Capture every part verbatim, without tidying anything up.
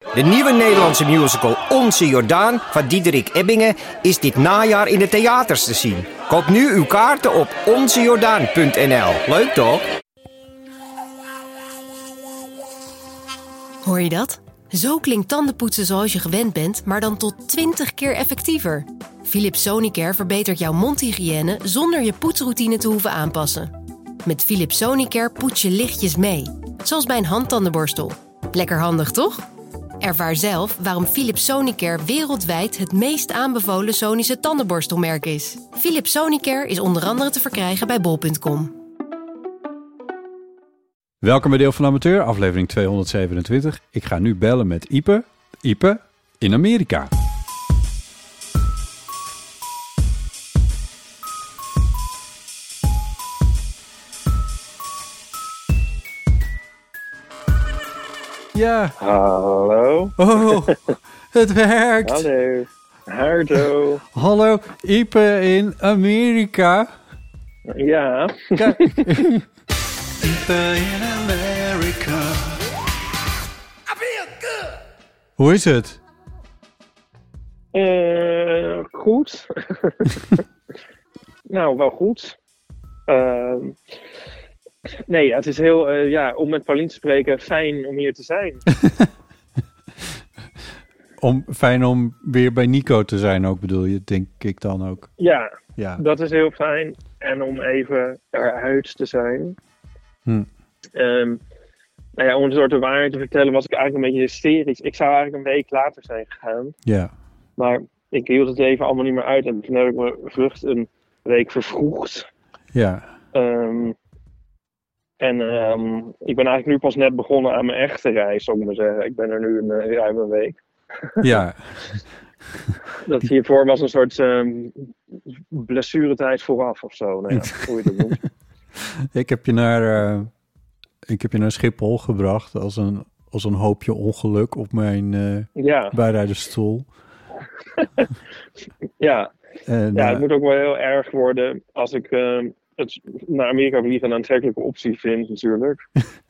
De nieuwe Nederlandse musical Onze Jordaan van Diederik Ebbingen is dit najaar in de theaters te zien. Koop nu uw kaarten op onze jordaan punt n l. Leuk toch? Hoor je dat? Zo klinkt tandenpoetsen zoals je gewend bent, maar dan tot twintig keer effectiever. Philips Sonicare verbetert jouw mondhygiëne zonder je poetsroutine te hoeven aanpassen. Met Philips Sonicare poets je lichtjes mee, zoals bij een handtandenborstel. Lekker handig, toch? Ervaar zelf waarom Philips Sonicare wereldwijd het meest aanbevolen Sonische tandenborstelmerk is. Philips Sonicare is onder andere te verkrijgen bij bol punt com. Welkom bij Deel van Amateur, aflevering tweehonderdzevenentwintig. Ik ga nu bellen met Ipe. Ipe in Amerika. Ja. Hallo. Oh, het werkt. Hallo. Hallo. Hallo, Ipe in Amerika. Ja. Kijk. Ipe in Amerika. I feel good. Hoe is het? Uh, goed. Nou, wel goed. Uh, nee, ja, het is heel, uh, ja, om met Paulien te spreken, fijn om hier te zijn. om, fijn om weer bij Nico te zijn ook, bedoel je, denk ik dan ook. Ja, ja. Dat is heel fijn. En om even eruit te zijn. Hm. Um, nou ja, om een soort de waarheid te vertellen was ik eigenlijk een beetje hysterisch. Ik zou eigenlijk een week later zijn gegaan. Ja. Maar ik hield het even allemaal niet meer uit. En toen heb ik mijn vlucht een week vervroegd. Ja. Um, en um, ik ben eigenlijk nu pas net begonnen aan mijn echte reis, zou ik maar zeggen. Ik ben er nu een uh, ruim een week. Ja. Dat hiervoor was een soort um, blessuretijd vooraf of zo. Nou ja, hoe je dat noemt. Ik heb je naar, uh, ik heb je naar Schiphol gebracht als een, als een hoopje ongeluk op mijn uh, ja. bijrijdersstoel. ja. En, ja, uh, het moet ook wel heel erg worden als ik uh, het naar Amerika vliegen een aantrekkelijke optie vind natuurlijk.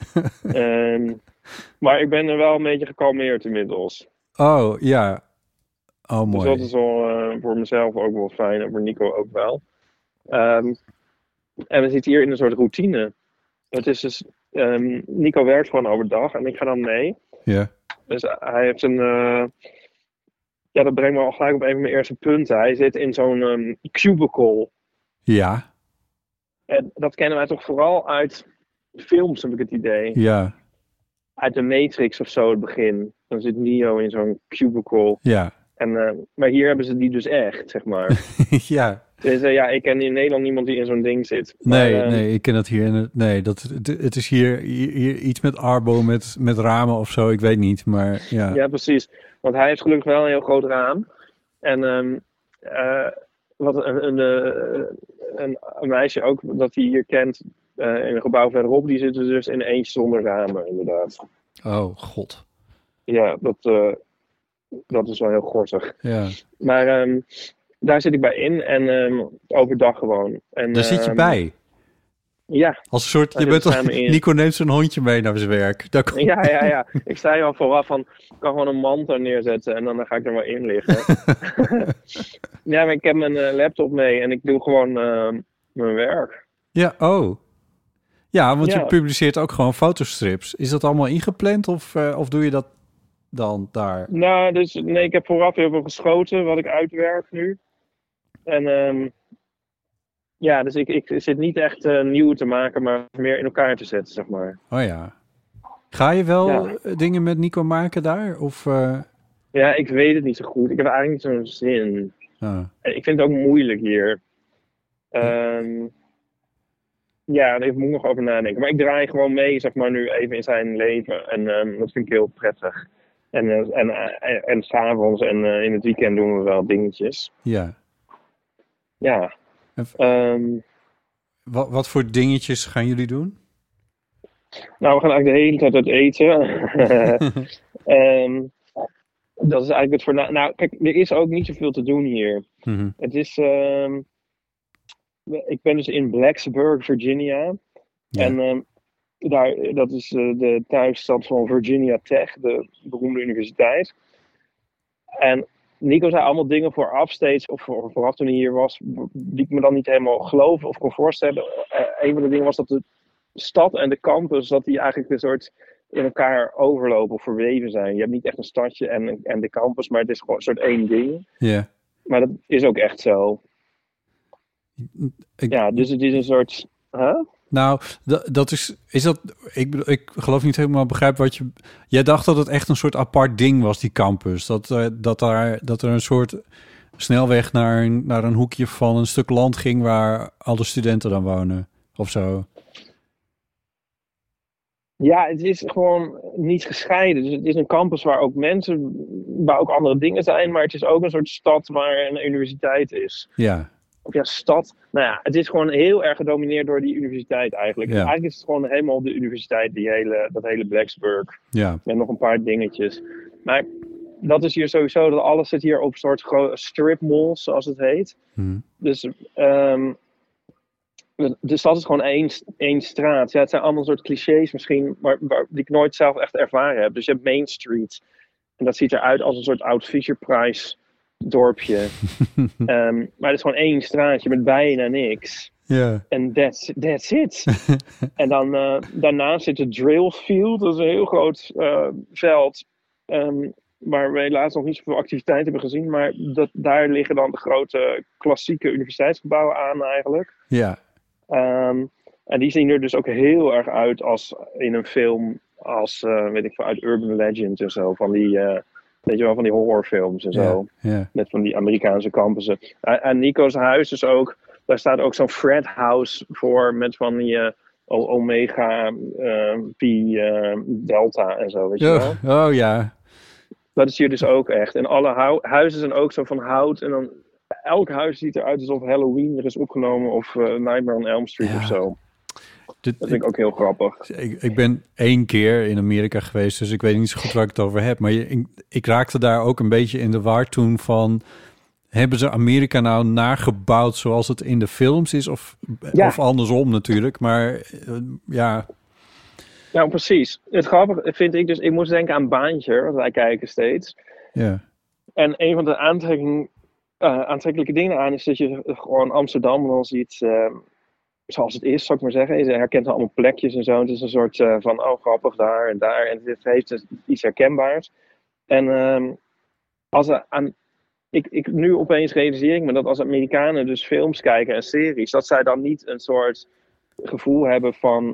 um, maar ik ben er wel een beetje gekalmeerd inmiddels. Oh, ja. Oh, mooi. Dus dat is wel uh, voor mezelf ook wel fijn en voor Nico ook wel. Um, en we zitten hier in een soort routine. Het is dus, um, Nico werkt gewoon overdag en ik ga dan mee. Ja. Dus hij heeft een... Uh, ja, dat brengt me al gelijk op een van mijn eerste punten. Hij zit in zo'n um, cubicle. Ja. En dat kennen wij toch vooral uit films, heb ik het idee. Ja. Uit de Matrix of zo, het begin. Dan zit Neo in zo'n cubicle. Ja. En, uh, maar hier hebben ze die dus echt, zeg maar. Ja. Dus uh, ja, ik ken in Nederland niemand die in zo'n ding zit. Nee, maar, uh, nee, ik ken dat hier. In het, nee, dat, het, het is hier, hier, hier iets met Arbo, met, met ramen of zo. Ik weet niet, maar ja. Ja, precies. Want hij heeft gelukkig wel een heel groot raam. En um, uh, wat een, een, een, een meisje ook dat hij hier kent uh, in een gebouw verderop, die zitten dus in eentje zonder ramen, inderdaad. Oh, god. Ja, dat, uh, dat is wel heel gortig. Ja. Maar um, daar zit ik bij in en um, overdag gewoon. En, daar zit je um, bij? Ja. Als een soort, je bent toch, Nico neemt zijn hondje mee naar zijn werk. Daar komt... Ja, ja, ja. Ik zei al vooraf van, ik kan gewoon een mand er neerzetten en dan ga ik er wel in liggen. Ja, maar ik heb mijn uh, laptop mee en ik doe gewoon uh, mijn werk. Ja, oh. Ja, want ja. je publiceert ook gewoon fotostrips. Is dat allemaal ingepland of, uh, of doe je dat dan daar? Nou, dus nee, ik heb vooraf heel veel geschoten wat ik uitwerk nu. En um, ja, dus ik, ik zit niet echt uh, nieuw te maken, maar meer in elkaar te zetten, zeg maar. Oh ja. Ga je wel ja. dingen met Nico maken daar? Of, uh... Ja, ik weet het niet zo goed. Ik heb eigenlijk niet zo'n zin. Oh. En ik vind het ook moeilijk hier. Um, ja, daar moet ik nog over nadenken. Maar ik draai gewoon mee, zeg maar, nu even in zijn leven. En um, dat vind ik heel prettig. En, uh, en, uh, en, en s'avonds en uh, in het weekend doen we wel dingetjes. Ja. Ja. Um, wat, wat voor dingetjes gaan jullie doen? Nou, we gaan eigenlijk de hele tijd uit eten. um, dat is eigenlijk het voornaamste. Nou, kijk, er is ook niet zoveel te doen hier. Mm-hmm. Het is... Um, ik ben dus in Blacksburg, Virginia. Ja. En um, daar, dat is uh, de thuisstad van Virginia Tech, de beroemde universiteit. En Nico zei allemaal dingen vooraf steeds, of voor, vooraf toen hij hier was, die ik me dan niet helemaal geloofde of kon voorstellen. Uh, een van de dingen was dat de stad en de campus, dat die eigenlijk een soort in elkaar overlopen of verweven zijn. Je hebt niet echt een stadje en, en de campus, maar het is gewoon een soort één ding. Ja. Yeah. Maar dat is ook echt zo. Ik... Ja, dus het is een soort... Huh? Nou, d- dat is... is dat, ik, ik geloof niet helemaal begrijp wat je... Jij dacht dat het echt een soort apart ding was, die campus. Dat, uh, dat, daar, dat er een soort snelweg naar een, naar een hoekje van een stuk land ging waar alle studenten dan wonen. Of zo. Ja, het is gewoon niet gescheiden. Dus het is een campus waar ook mensen, waar ook andere dingen zijn. Maar het is ook een soort stad waar een universiteit is. Ja. Of ja, stad. Nou ja, het is gewoon heel erg gedomineerd door die universiteit eigenlijk. Ja. Eigenlijk is het gewoon helemaal de universiteit, die hele, dat hele Blacksburg. Ja. Met nog een paar dingetjes. Maar dat is hier sowieso, dat alles zit hier op een soort gro- strip malls, zoals het heet. Hmm. Dus... Um, de stad is gewoon één, één straat. Ja, het zijn allemaal soort clichés misschien, maar, maar die ik nooit zelf echt ervaren heb. Dus je hebt Main Street. En dat ziet eruit als een soort oud Fisher-Price dorpje. um, maar het is gewoon één straatje met bijna niks. Yeah. En that's, that's it. En dan uh, daarnaast zit het Drillfield. Dat is een heel groot uh, veld. Um, waar we helaas nog niet zoveel activiteit hebben gezien. Maar dat, daar liggen dan de grote klassieke universiteitsgebouwen aan eigenlijk. Ja. Um, en die zien er dus ook heel erg uit als in een film, als uh, weet ik veel, uit Urban Legend en zo, van die, uh, weet je wel, van die horrorfilms en zo, yeah, yeah. met van die Amerikaanse campussen. Uh, en Nico's huis is ook, daar staat ook zo'n frat house voor met van die uh, Omega, uh, Pi, uh, Delta en zo, weet je oh, wel. Oh ja. Dat is hier dus ook echt. En alle hu- huizen zijn ook zo van hout en dan... Elk huis ziet eruit alsof Halloween er is opgenomen of uh, Nightmare on Elm Street ja. of zo. Dit, dat vind ik ook heel grappig. Ik, ik ben één keer in Amerika geweest, dus ik weet niet zo goed waar ik het over heb. Maar je, ik, ik raakte daar ook een beetje in de war toen van... Hebben ze Amerika nou nagebouwd zoals het in de films is? Of, ja. of andersom natuurlijk, maar uh, ja... Nou, precies. Het grappige vind ik dus... Ik moest denken aan Baantje, want wij kijken steeds. Ja. En een van de aantrekkingen... Uh, aantrekkelijke dingen aan is dat je gewoon Amsterdam dan ziet uh, zoals het is, zou ik maar zeggen. Je herkent allemaal plekjes en zo. Het is een soort uh, van, oh grappig, daar en daar. En het heeft dus iets herkenbaars. En uh, als er aan, ik, ik, nu opeens realiseer ik me dat als Amerikanen dus films kijken en series, dat zij dan niet een soort gevoel hebben van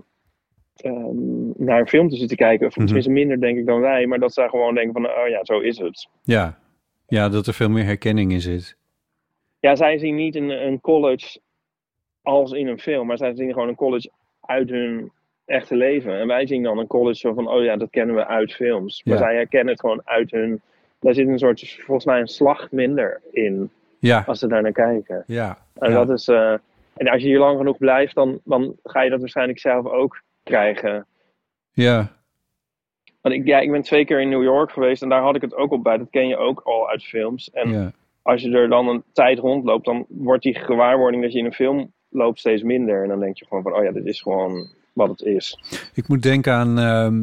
um, naar een film te zitten kijken. Of mm-hmm. tenminste minder denk ik dan wij. Maar dat zij gewoon denken van, oh ja, zo is het. Ja. Ja, dat er veel meer herkenning in zit. Ja, zij zien niet een, een college als in een film, maar zij zien gewoon een college uit hun echte leven. En wij zien dan een college van, oh ja, dat kennen we uit films. Maar ja. zij herkennen het gewoon uit hun... Daar zit een soort, volgens mij een slag minder in, ja. als ze daar naar kijken. Ja. En ja. dat is... Uh, en als je hier lang genoeg blijft, dan, dan ga je dat waarschijnlijk zelf ook krijgen. Ja. Want ik, ja, ik ben twee keer in New York geweest en daar had ik het ook op bij. Dat ken je ook al uit films. En ja. als je er dan een tijd rondloopt, dan wordt die gewaarwording dat je in een film loopt steeds minder. En dan denk je gewoon van, oh ja, dit is gewoon wat het is. Ik moet denken aan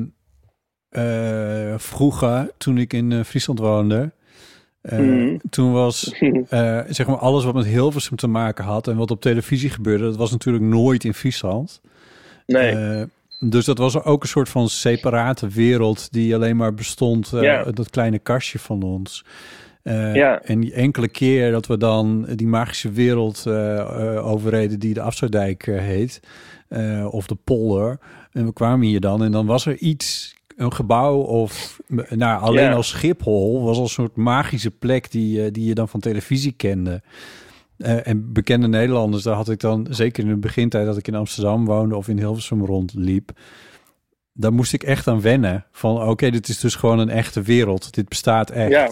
uh, uh, vroeger, toen ik in uh, Friesland woonde. Uh, mm. Toen was uh, zeg maar alles wat met Hilversum te maken had en wat op televisie gebeurde, dat was natuurlijk nooit in Friesland. Nee. Uh, Dus dat was ook een soort van separate wereld die alleen maar bestond, uh, ja. dat kleine kastje van ons. Uh, ja. En die enkele keer dat we dan die magische wereld uh, uh, overreden die de Afsluitdijk uh, heet, uh, of de polder. En we kwamen hier dan en dan was er iets, een gebouw of nou, alleen ja. al Schiphol was al een soort magische plek die, uh, die je dan van televisie kende. Uh, en bekende Nederlanders, daar had ik dan, zeker in de begintijd dat ik in Amsterdam woonde of in Hilversum rondliep, daar moest ik echt aan wennen. Van oké, okay, dit is dus gewoon een echte wereld. Dit bestaat echt. Ja,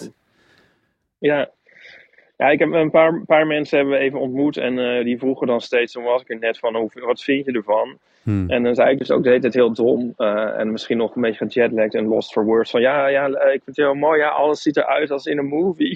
ja. ja ik heb een paar, paar mensen hebben we even ontmoet en uh, die vroegen dan steeds, toen was ik er net van, hoe, wat vind je ervan? Hmm. En dan zei ik dus ook de hele tijd heel dom uh, en misschien nog een beetje gejetlagd en lost for words van ja, ja, ik vind het heel mooi, ja, alles ziet eruit als in een movie.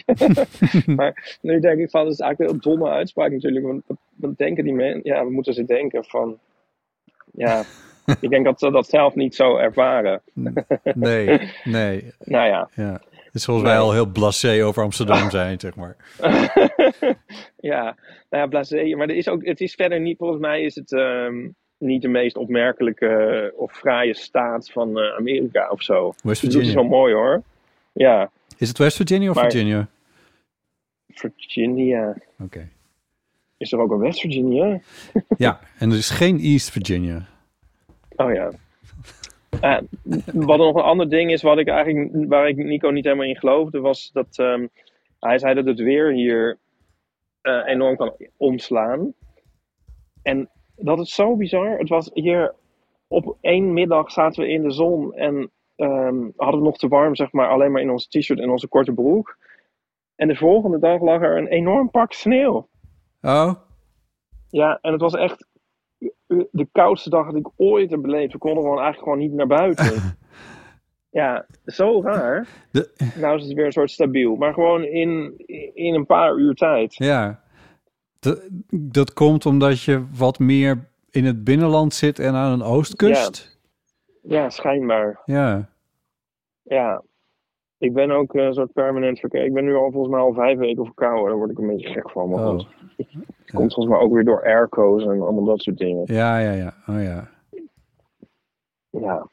Maar nu denk ik van, dat is eigenlijk een heel domme uitspraak natuurlijk, want wat denken die mensen, ja, we moeten ze denken van, ja, Ik denk dat ze dat zelf niet zo ervaren. Nee, nee. Nou ja. ja. Dus zoals nee. wij al heel blasé over Amsterdam zijn, zeg maar. ja, nou ja, blasé. Maar er is ook, het is verder niet, volgens mij is het um, niet de meest opmerkelijke uh, of fraaie staat van uh, Amerika of zo. West Virginia. Dat is wel mooi hoor. Ja. Is het West Virginia of maar, Virginia? Virginia. Oké. Okay. Is er ook een West Virginia? ja, en er is geen East Virginia. Oh ja. Uh, wat nog een ander ding is, wat ik eigenlijk, waar ik Nico niet helemaal in geloofde, was dat um, hij zei dat het weer hier uh, enorm kan omslaan. En dat is zo bizar. Het was hier op één middag zaten we in de zon en um, hadden we nog te warm, zeg maar, alleen maar in onze t-shirt en onze korte broek. En de volgende dag lag er een enorm pak sneeuw. Oh. Ja, en het was echt de koudste dag dat ik ooit heb beleefd. We konden gewoon eigenlijk gewoon niet naar buiten. ja, zo raar. De... Nou is het weer een soort stabiel. Maar gewoon in, in een paar uur tijd. Ja, de, dat komt omdat je wat meer in het binnenland zit en aan een oostkust. Ja, ja schijnbaar. Ja. Ja. Ik ben ook een soort permanent verkeer. Ik ben nu al volgens mij al vijf weken verkouden. Daar word ik een beetje gek van. Maar oh. goed. Het komt volgens mij ook weer door airco's en allemaal dat soort dingen. Ja, ja, ja. Oh ja. Ja.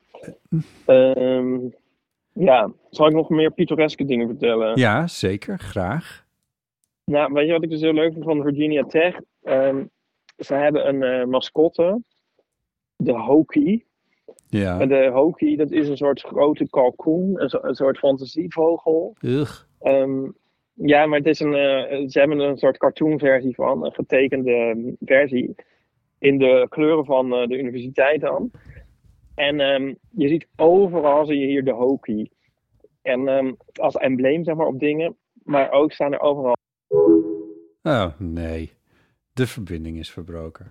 Um, ja. Zal ik nog meer pittoreske dingen vertellen? Ja, zeker. Graag. Nou, weet je wat ik dus heel leuk vind van Virginia Tech? Um, ze hebben een uh, mascotte. De Hokie. Ja. En de Hokie, dat is een soort grote kalkoen. Een, so- een soort fantasievogel. Ugh. Um, ja, maar het is een, uh, ze hebben een soort cartoonversie van. Een getekende versie. In de kleuren van uh, de universiteit dan. En um, je ziet overal zie je hier de Hokie. En um, als embleem zeg maar op dingen. Maar ook staan er overal... Oh, nee. De verbinding is verbroken.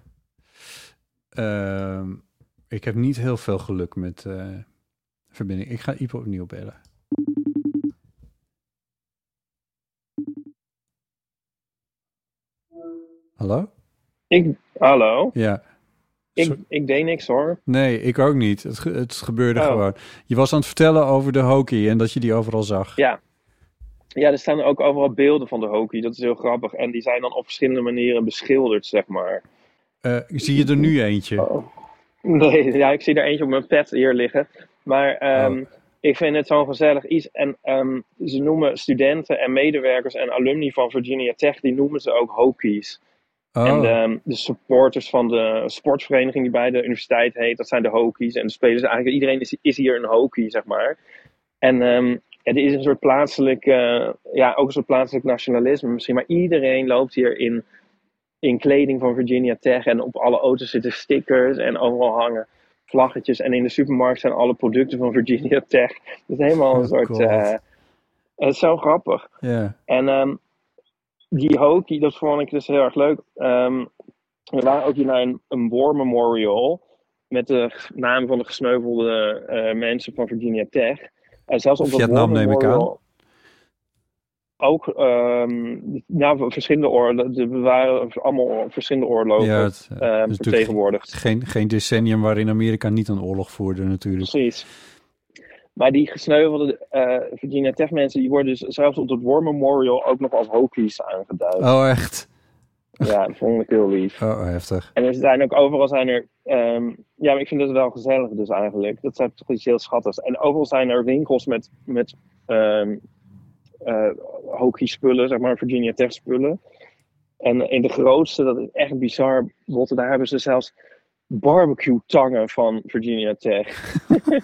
Uh, ik heb niet heel veel geluk met uh, verbinding. Ik ga Ipo opnieuw bellen. Hallo? Ik, hallo? Ja. Ik, ik deed niks hoor. Nee, ik ook niet. Het, het gebeurde oh. gewoon. Je was aan het vertellen over de Hokie en dat je die overal zag. Ja. Ja, er staan ook overal beelden van de Hokie. Dat is heel grappig. En die zijn dan op verschillende manieren beschilderd, zeg maar. Uh, zie je er nu eentje? Oh. Nee, ja, ik zie er eentje op mijn pet hier liggen. Maar um, oh. ik vind het zo'n gezellig iets. En um, ze noemen studenten en medewerkers en alumni van Virginia Tech, die noemen ze ook Hokies. Oh. En de, de supporters van de sportvereniging die bij de universiteit heet, dat zijn de Hokies. En de spelers, eigenlijk iedereen is, is hier een Hokie, zeg maar. En um, het is een soort plaatselijk, uh, ja, ook een soort plaatselijk nationalisme misschien. Maar iedereen loopt hier in, in kleding van Virginia Tech. En op alle auto's zitten stickers en overal hangen vlaggetjes. En in de supermarkt zijn alle producten van Virginia Tech. Het is helemaal een soort, uh, het is zo grappig. Yeah. En um, die Hokie, dat vond ik dus heel erg leuk. Um, we waren ook hier naar een, een war memorial met de namen van de gesneuvelde uh, mensen van Virginia Tech. En zelfs op Vietnam neem ik aan. Ook um, nou, verschillende oorlogen. Er waren allemaal verschillende oorlogen ja, het, uh, vertegenwoordigd. Geen, geen decennium waarin Amerika niet een oorlog voerde natuurlijk. Precies. Maar die gesneuvelde uh, Virginia Tech mensen, die worden dus zelfs op het War Memorial ook nog als Hokies aangeduid. Oh, echt? Ja, dat vond ik heel lief. Oh, heftig. En er zijn ook overal zijn er... Um, ja, maar ik vind het wel gezellig dus eigenlijk. Dat zijn toch iets heel schattigs. En overal zijn er winkels met, met um, uh, hockeyspullen, zeg maar, Virginia Tech spullen. En in de grootste, dat is echt bizar, Botte, daar hebben ze zelfs barbecue tangen van Virginia Tech.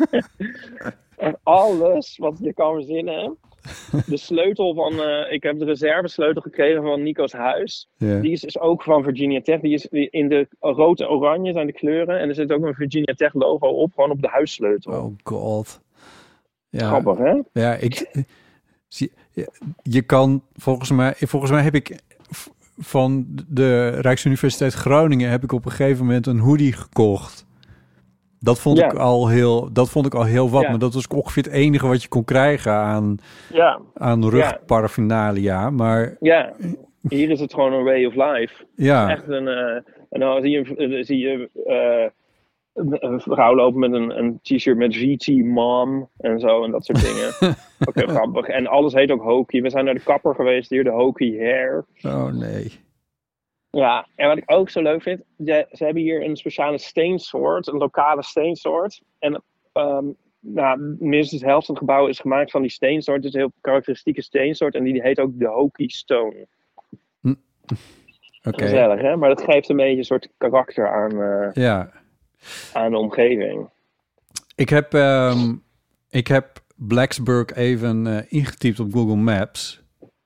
En alles wat je kan verzinnen. De sleutel van, uh, ik heb de reservesleutel gekregen van Nico's huis. Yeah. Die is dus ook van Virginia Tech. Die is in de rood en oranje zijn de kleuren. En er zit ook een Virginia Tech logo op, gewoon op de huissleutel. Oh god. Ja. Grappig, hè? Ja, ik... Zie, je kan, volgens mij, volgens mij heb ik van de Rijksuniversiteit Groningen heb ik op een gegeven moment een hoodie gekocht. Dat vond, ja. ik al heel, dat vond ik al heel wat, ja. maar dat was ongeveer het enige wat je kon krijgen aan, ja. aan rugparaphernalia. Maar ja, hier is het gewoon een way of life. Ja. Echt een, uh, en dan zie je, uh, zie je een vrouw lopen met een, een t-shirt met V T Mom en zo en dat soort dingen. Ook heel grappig. En alles heet ook Hokie. We zijn naar de kapper geweest hier, de Hokie Hair. Oh nee. Ja, en wat ik ook zo leuk vind, ze, ze hebben hier een speciale steensoort, een lokale steensoort. En um, nou, minstens de helft van het gebouw is gemaakt van die steensoort. Het is een heel karakteristieke steensoort en die heet ook de Hokie Stone. Hm. Okay. Gezellig, hè? Maar dat geeft een beetje een soort karakter aan, uh, ja. aan de omgeving. Ik heb, um, ik heb Blacksburg even uh, ingetypt op Google Maps.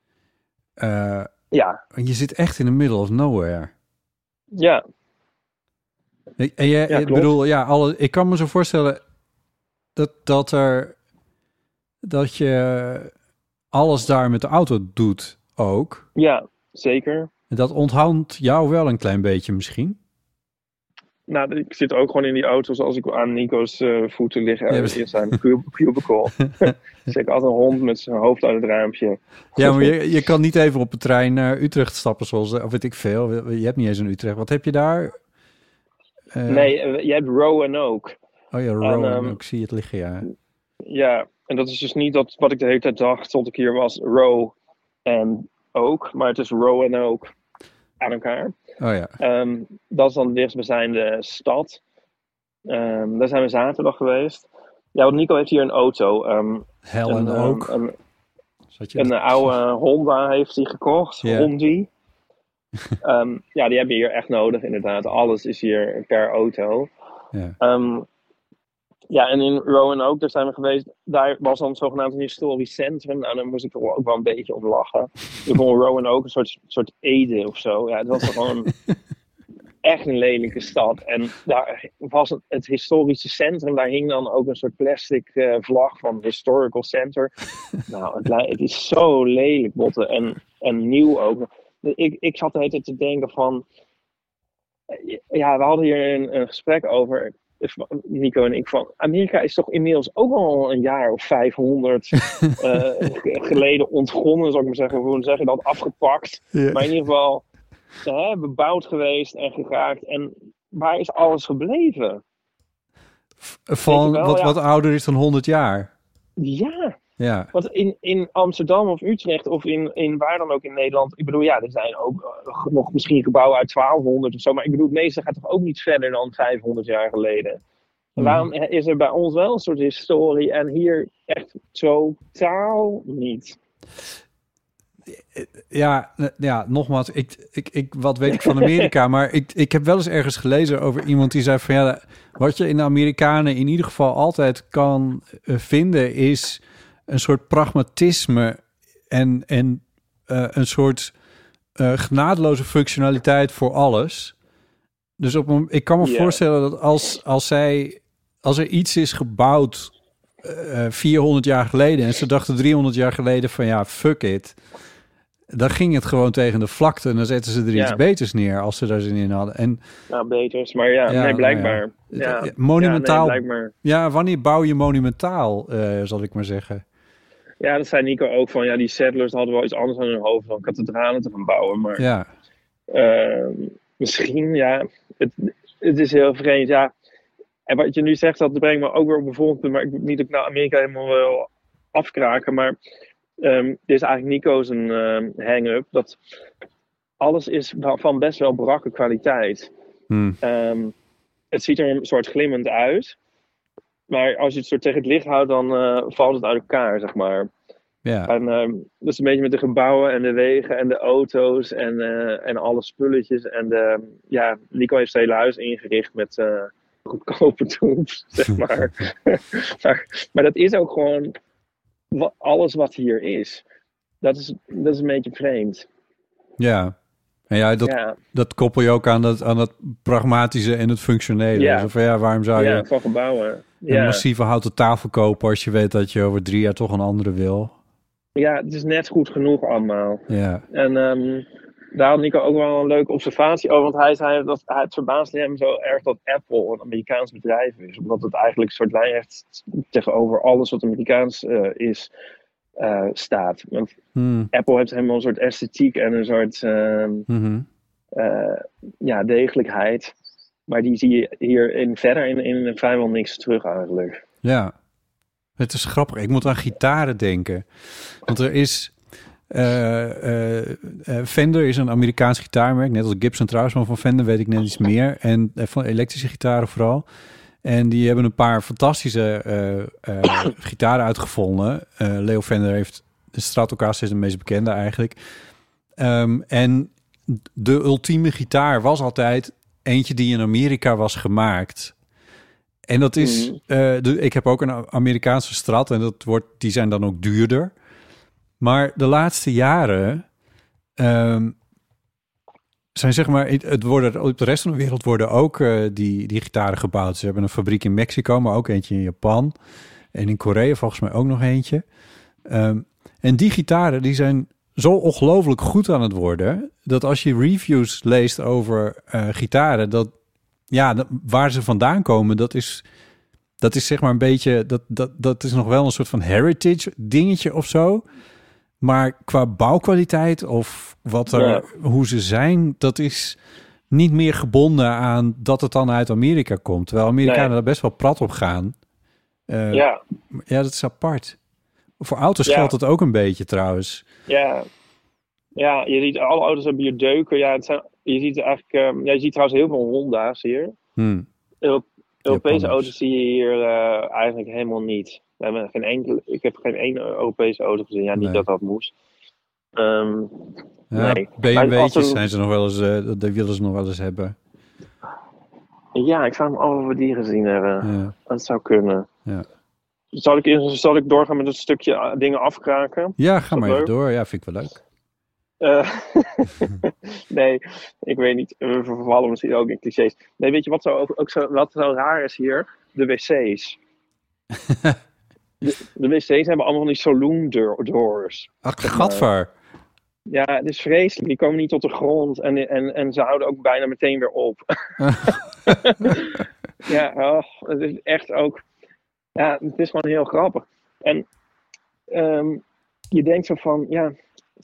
Uh, ja. Je zit echt in the middle of nowhere. Ja. En je, ja, ik bedoel, ja, alle, ik kan me zo voorstellen dat, dat er dat je alles daar met de auto doet ook. Ja, zeker. En dat onthoudt jou wel een klein beetje misschien? Nou, ik zit ook gewoon in die auto zoals ik aan Nico's uh, voeten lig. Ja, in zijn cubicle. Dus ik had een hond met zijn hoofd uit het raampje. Ja, maar je, je kan niet even op de trein naar Utrecht stappen zoals, of weet ik veel. Je hebt niet eens een Utrecht. Wat heb je daar? Uh... Nee, uh, je hebt Roanoke. Oh ja, Roanoke. Um, zie je het liggen, ja. Ja, en dat is dus niet dat wat ik de hele tijd dacht tot ik hier was. Row en Oak, maar het is Roanoke aan elkaar. Oh ja. Um, dat is dan de dichtstbijzijnde stad. Um, daar zijn we zaterdag geweest. Ja, want Nico heeft hier een auto. Um, Hell en um, ook. Een, een oude Honda heeft hij gekocht. Yeah. Hondi. um, ja, die hebben we hier echt nodig inderdaad. Alles is hier per auto. Yeah. Um, ja, en in Roanoke, daar zijn we geweest. Daar was dan zogenaamd een historisch centrum. Nou, daar moest ik er ook wel een beetje om lachen. Ik vond Roanoke een soort, soort Ede of zo. Ja, het was gewoon echt een lelijke stad. En daar was het, het historische centrum. Daar hing dan ook een soort plastic uh, vlag van Historical Center. Nou, het, het is zo lelijk, botten. En, en nieuw ook. Ik, ik zat de hele tijd te denken van... Ja, we hadden hier een, een gesprek over... Nico en ik van... Amerika is toch inmiddels ook al een jaar of vijfhonderd uh, geleden ontgonnen, zou ik maar zeggen. Hoe zeg je dat? Afgepakt. Yeah. Maar in ieder geval uh, bebouwd geweest en geraakt. En waar is alles gebleven? Van wel, wat, ja. wat ouder is dan honderd jaar? Ja. Ja. Want in, in Amsterdam of Utrecht of in, in waar dan ook in Nederland... Ik bedoel, ja, er zijn ook uh, nog misschien gebouwen uit twaalfhonderd of zo. Maar ik bedoel, het meeste gaat toch ook niet verder dan vijfhonderd jaar geleden. Mm. Waarom is er bij ons wel een soort historie en hier echt totaal niet? Ja, ja nogmaals, ik, ik, ik, wat weet ik van Amerika? Maar ik, ik heb wel eens ergens gelezen over iemand die zei van... ja, wat je in de Amerikanen in ieder geval altijd kan uh, vinden is... een soort pragmatisme en, en uh, een soort uh, genadeloze functionaliteit voor alles. Dus op een, ik kan me yeah. voorstellen dat als, als, zij, als er iets is gebouwd uh, vierhonderd jaar geleden... en ze dachten driehonderd jaar geleden van ja, fuck it... dan ging het gewoon tegen de vlakte en dan zetten ze er yeah. iets beters neer als ze daar zin in hadden. En, nou, beters, maar ja, ja nee, blijkbaar. Ja. Ja. Monumentaal. Ja, nee, blijkbaar. Ja, wanneer bouw je monumentaal, uh, zal ik maar zeggen... Ja, dat zei Nico ook van, ja, die settlers hadden wel iets anders aan hun hoofd dan kathedralen te gaan bouwen. Maar ja. uh, misschien, ja, het, het is heel vreemd, ja. En wat je nu zegt, dat brengt me ook weer op een volgend punt, maar ik moet niet ook naar Amerika helemaal wil afkraken. Maar um, dit is eigenlijk Nico's een uh, hang-up, dat alles is van best wel brakke kwaliteit. Hmm. Um, het ziet er een soort glimmend uit. Maar als je het soort tegen het licht houdt, dan uh, valt het uit elkaar, zeg maar. Ja. En um, dat is een beetje met de gebouwen en de wegen en de auto's en, uh, en alle spulletjes. En de, ja, Nico heeft zijn hele huis ingericht met uh, goedkope tools, zeg maar. maar. Maar dat is ook gewoon wat, alles wat hier is. Dat is, dat is een beetje vreemd. Ja. En ja, dat, ja. dat koppel je ook aan dat, aan dat pragmatische en het functionele. Ja. Dus van, ja, waarom zou je ja, van gebouwen. een ja. massieve houten tafel kopen als je weet dat je over drie jaar toch een andere wil? Ja, het is net goed genoeg allemaal. Ja. En um, daar had Nico ook wel een leuke observatie over. Want hij zei dat het verbaasde hem zo erg dat Apple een Amerikaans bedrijf is. Omdat het eigenlijk een soort lijnrecht tegenover alles wat Amerikaans uh, is. Uh, staat. Want hmm. Apple heeft helemaal een soort esthetiek en een soort uh, mm-hmm. uh, ja, degelijkheid. Maar die zie je hier in, verder in, in vrijwel niks terug eigenlijk. Ja, het is grappig. Ik moet aan gitaren denken. Want er is... Uh, uh, uh, Fender is een Amerikaans gitaarmerk, net als Gibson trouwens, maar van Fender weet ik net iets meer. En uh, van elektrische gitaren vooral. En die hebben een paar fantastische uh, uh, gitaren uitgevonden. Uh, Leo Fender heeft de Stratocaster, is de meest bekende eigenlijk. Um, en de ultieme gitaar was altijd eentje die in Amerika was gemaakt. En dat is... Uh, de, ik heb ook een Amerikaanse Strat en dat wordt, die zijn dan ook duurder. Maar de laatste jaren um, zijn zeg maar... Het worden, op de rest van de wereld worden ook uh, die, die gitaren gebouwd. Ze hebben een fabriek in Mexico, maar ook eentje in Japan. En in Korea volgens mij ook nog eentje. Um, en die gitaren die zijn zo ongelooflijk goed aan het worden... dat als je reviews leest over uh, gitaren... dat ja, dat, waar ze vandaan komen, dat is... Dat is zeg maar een beetje... Dat, dat, dat is nog wel een soort van heritage dingetje of zo... Maar qua bouwkwaliteit of wat er, ja. hoe ze zijn, dat is niet meer gebonden aan dat het dan uit Amerika komt. Terwijl Amerikanen nee. er best wel prat op gaan. Uh, ja. ja, dat is apart. Voor auto's ja. geldt het ook een beetje trouwens. Ja, ja je ziet alle auto's hebben hier deuken. Ja, het zijn, je ziet eigenlijk, um, ja, je ziet trouwens heel veel Honda's hier. Hmm. Euro- Europese auto's zie je hier uh, eigenlijk helemaal niet. We hebben geen enkele, ik heb geen één Europese auto gezien. Ja, niet nee. dat dat moest. Um, ja, nee. B M W'tjes een... zijn ze nog wel eens, uh, dat willen ze nog wel eens hebben. Ja, ik zou hem al over die gezien hebben. Ja. Dat zou kunnen. Ja. Zal ik, zal ik doorgaan met een stukje dingen afkraken? Ja, ga maar even door. Ja, vind ik wel leuk. Uh, nee, ik weet niet. We vervallen misschien ook in clichés. Nee, weet je wat zo, ook zo, wat zo raar is hier? De wc's. De, de wc's hebben allemaal van die saloon doors. Ach, gadver. Ja, het is vreselijk. Die komen niet tot de grond. En, en, en ze houden ook bijna meteen weer op. ja, oh, het is echt ook... Ja, het is gewoon heel grappig. En um, je denkt zo van... Ja,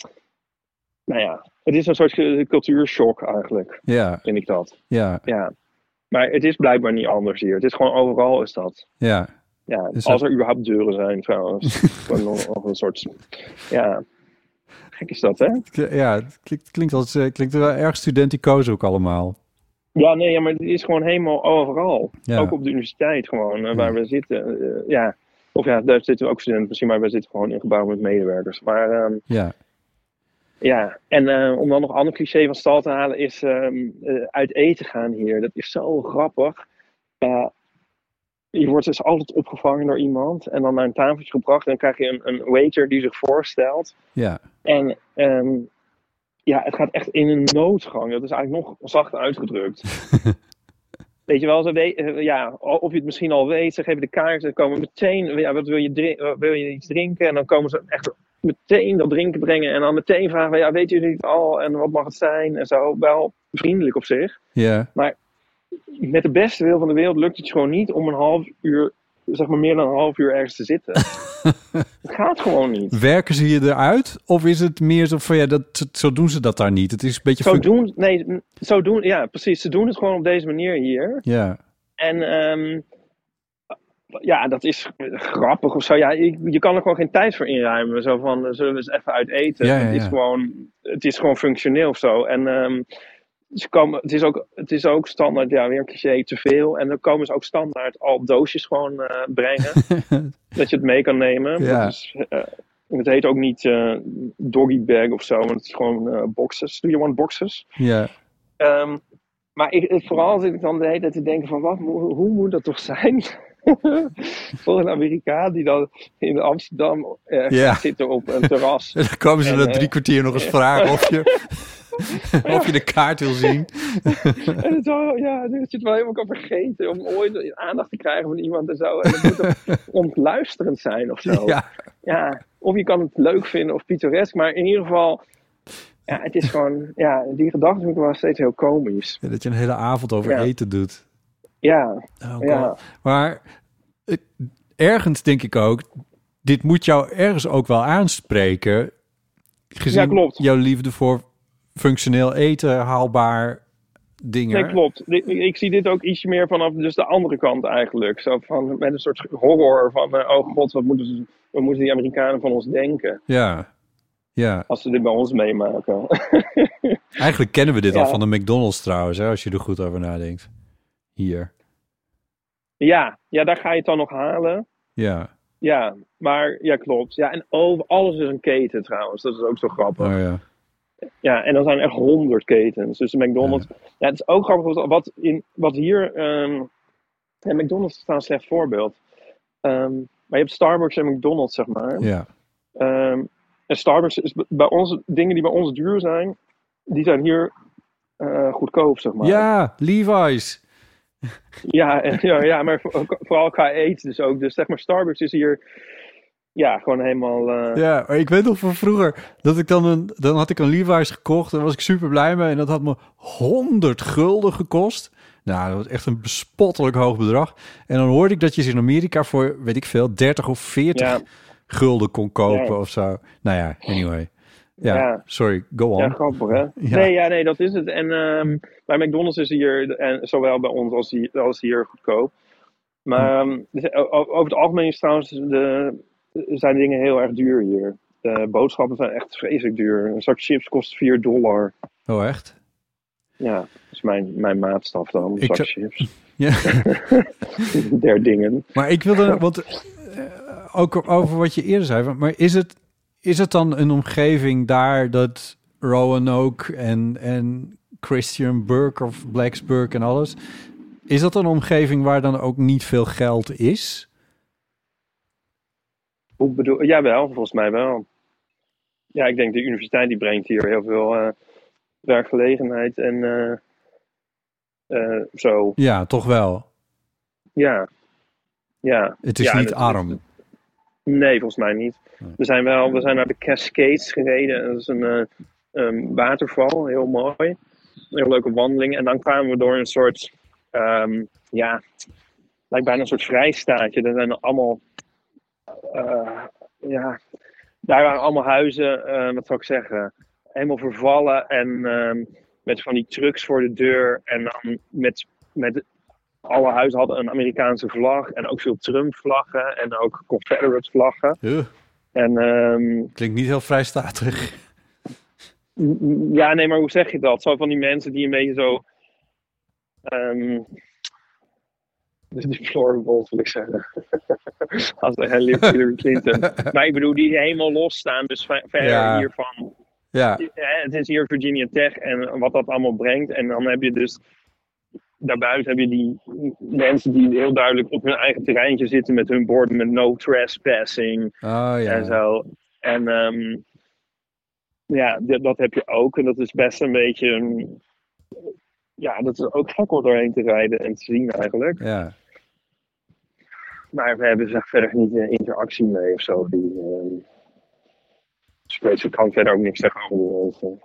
nou ja, het is een soort cultuurshock eigenlijk. Ja. Vind ik dat. Ja. Ja. Maar het is blijkbaar niet anders hier. Het is gewoon overal is dat. Ja. Ja, dus als er überhaupt deuren zijn trouwens. nog, nog een soort... Ja, gek is dat, hè? Ja, het klinkt, klinkt, als, klinkt wel erg studenticoos ook allemaal. Ja, nee, ja, maar het is gewoon helemaal overal. Ja. Ook op de universiteit gewoon, uh, waar ja. we zitten. Uh, ja, of ja, daar zitten we ook studenten misschien, maar we zitten gewoon in gebouwen met medewerkers. Maar um, ja. Ja, en uh, om dan nog een ander cliché van stal te halen is um, uh, uit eten gaan hier. Dat is zo grappig. Uh, Je wordt dus altijd opgevangen door iemand en dan naar een tafeltje gebracht. En dan krijg je een, een waiter die zich voorstelt. Ja. En um, ja, het gaat echt in een noodgang. Dat is eigenlijk nog zacht uitgedrukt. Weet je wel, ze we, uh, ja, of je het misschien al weet, ze geven de kaart en komen meteen, ja, wat wil je, drin- wil je iets drinken? En dan komen ze echt meteen dat drinken brengen en dan meteen vragen, ja, weet jullie het al en wat mag het zijn? En zo, wel vriendelijk op zich. Ja. Maar met de beste wil van de wereld lukt het je gewoon niet om een half uur, zeg maar meer dan een half uur ergens te zitten. Het gaat gewoon niet. Werken ze je eruit? Of is het meer zo van, ja, dat, zo doen ze dat daar niet? Het is een beetje... Zo fun- doen, nee, zo doen, ja, precies. Ze doen het gewoon op deze manier hier. Ja. En, um, ja, dat is grappig of zo. Ja, je, je kan er gewoon geen tijd voor inruimen. Zo van, zullen we eens even uit eten? Ja, ja, ja. Het is gewoon, het is gewoon functioneel of zo. En, um, Ze komen, het, is ook, het is ook standaard, ja, weer een cliché, te veel. En dan komen ze ook standaard al doosjes gewoon uh, brengen. Dat je het mee kan nemen. Ja. Dat is, uh, het heet ook niet uh, doggy bag of zo, maar het is gewoon uh, boxes. Do you want boxes? Ja. Um, maar ik, vooral zit ik dan de hele tijd te denken van, wat, hoe, hoe moet dat toch zijn? Voor een Amerikaan die dan in Amsterdam uh, ja. zit op een terras. Dan komen ze en, na drie uh, kwartier nog eens uh, vragen of je... Of je de kaart wil zien. En het zo, ja, dat je het wel helemaal kan vergeten om ooit aandacht te krijgen van iemand en zo. En het moet ook ontluisterend zijn of zo. Ja. Ja, of je kan het leuk vinden of pittoresk, maar in ieder geval, ja, het is gewoon, ja, die gedachte vind ik wel steeds heel komisch. Ja, dat je een hele avond over ja. eten doet. Ja. Oh, ja. Maar het, ergens denk ik ook, dit moet jou ergens ook wel aanspreken. Gezien ja, klopt. jouw liefde voor functioneel eten, haalbaar, dingen. Nee, klopt. Ik, ik zie dit ook ietsje meer vanaf dus de andere kant eigenlijk. Zo van, met een soort horror van, uh, oh god, wat moeten, ze, wat moeten die Amerikanen van ons denken? Ja, ja. Als ze dit bij ons meemaken. Eigenlijk kennen we dit ja. al van de McDonald's trouwens, hè, als je er goed over nadenkt. Hier. Ja, ja, daar ga je het dan nog halen. Ja. Ja, maar ja, klopt. Ja, en over, alles is een keten trouwens. Dat is ook zo grappig. Oh ja. Ja, en dan zijn er echt honderd ketens. Dus de McDonald's... Ja, ja het is ook grappig. Wat, in, wat hier... Um, ja, McDonald's is een slecht voorbeeld. Um, maar je hebt Starbucks en McDonald's, zeg maar. Ja. Um, en Starbucks is bij ons... Dingen die bij ons duur zijn... Die zijn hier uh, goedkoop, zeg maar. Ja, Levi's. Ja, ja, ja, maar vooral qua eten dus ook. Dus zeg maar, Starbucks is hier... Ja, gewoon helemaal... Uh... Ja, maar ik weet nog van vroeger dat ik dan een... Dan had ik een Levi's gekocht en was ik super blij mee. En dat had me honderd gulden gekost. Nou, dat was echt een bespottelijk hoog bedrag. En dan hoorde ik dat je ze in Amerika voor, weet ik veel, dertig of veertig ja. gulden kon kopen ja. of zo. Nou ja, anyway. Ja, ja. sorry, go on. Ja, grappig, hè? Ja. Nee, ja, nee, dat is het. En um, bij McDonald's is hier, en zowel bij ons als hier, als hier goedkoop. Maar um, dus, over het algemeen is trouwens de... zijn dingen heel erg duur hier. De boodschappen zijn echt vreselijk duur. Een zak chips kost vier dollar. Oh, echt? Ja, dat is mijn, mijn maatstaf dan. Een ik zak zou... chips. Ja. Der dingen. Maar ik wilde... Want, uh, ook over wat je eerder zei. Maar is het, is het dan een omgeving daar dat Roanoke en, en Christian Burke of Blacksburg en alles... Is dat een omgeving waar dan ook niet veel geld is? Hoe bedoel, jawel, volgens mij wel. Ja, ik denk de universiteit die brengt hier heel veel uh, werkgelegenheid en uh, uh, zo. Ja, toch wel. Ja. ja. Het is ja, niet het, arm. Het, nee, volgens mij niet. Nee. We zijn wel, we zijn naar de Cascades gereden. Dat is een uh, um, waterval, heel mooi. Een heel leuke wandeling. En dan kwamen we door een soort, um, ja, lijkt bijna een soort vrijstaatje. Er zijn allemaal... Uh, ja, daar waren allemaal huizen, uh, wat zou ik zeggen, helemaal vervallen en uh, met van die trucks voor de deur en dan met, met alle huizen hadden een Amerikaanse vlag en ook veel Trump-vlaggen en ook Confederate-vlaggen. Uh, en, um, klinkt niet heel vrijstatig. Ja, nee, maar hoe zeg je dat? Zo van die mensen die een beetje zo... Um, Dus die floorball wil ik zeggen. Als de Hillary Clinton. Maar ik bedoel, die helemaal losstaan. Dus ver, verder ja. hiervan. Ja. Het is hier Virginia Tech en wat dat allemaal brengt. En dan heb je dus... Daarbuiten heb je die mensen die heel duidelijk op hun eigen terreintje zitten met hun borden met no trespassing. Oh, ja. En zo. En um, ja, d- dat heb je ook. En dat is best een beetje... Um, Ja, dat is ook gek om doorheen te rijden en te zien eigenlijk. Ja. Maar we hebben zeg verder niet uh, interactie mee of zo. Die, uh, dus ik kan verder ook niks zeggen over die mensen.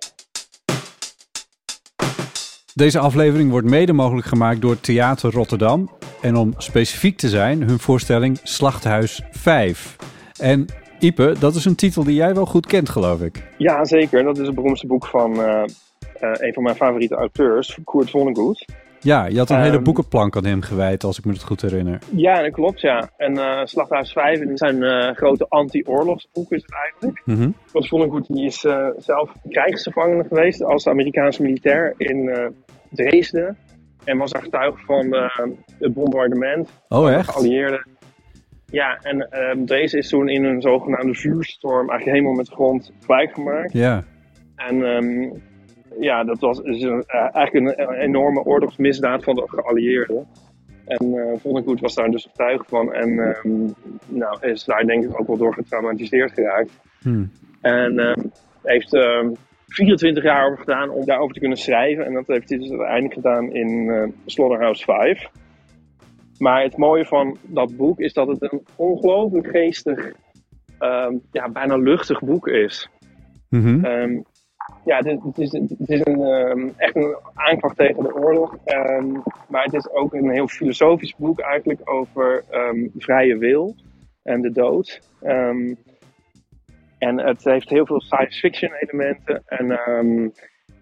Deze aflevering wordt mede mogelijk gemaakt door Theater Rotterdam. En om specifiek te zijn, hun voorstelling Slachthuis vijf. En Ipe, dat is een titel die jij wel goed kent, geloof ik. Ja, zeker. Dat is het beroemdste boek van... Uh, Uh, een van mijn favoriete auteurs, Kurt Vonnegut. Ja, je had een um, hele um, boekenplank aan hem gewijd, als ik me het goed herinner. Ja, dat klopt, ja. En uh, Slachthuis vijf, en zijn uh, grote anti-oorlogsboek is het eigenlijk. Mm-hmm. Kurt Vonnegut die is uh, zelf krijgsgevangene geweest als Amerikaanse militair in uh, Dresden. En was er getuige van uh, het bombardement oh, van echt? de geallieerden. Ja, en uh, Dresden is toen in een zogenaamde vuurstorm eigenlijk helemaal met de grond gelijkgemaakt. Ja. En... Um, Ja, dat was is een, uh, eigenlijk een, een enorme oorlogsmisdaad van de geallieerden. En uh, Vonnegut was daar dus getuige van. En um, nou, is daar denk ik ook wel door getraumatiseerd geraakt. Hmm. En uh, heeft uh, vierentwintig jaar over gedaan om daarover te kunnen schrijven. En dat heeft hij dus uiteindelijk gedaan in uh, Slaughterhouse vijf. Maar het mooie van dat boek is dat het een ongelooflijk geestig, um, ja, bijna luchtig boek is. Mm-hmm. Um, Ja, het is, het is, het is een, um, echt een aanklacht tegen de oorlog. Um, maar het is ook een heel filosofisch boek eigenlijk over um, vrije wil en de dood. Um, en het heeft heel veel science fiction elementen. En um,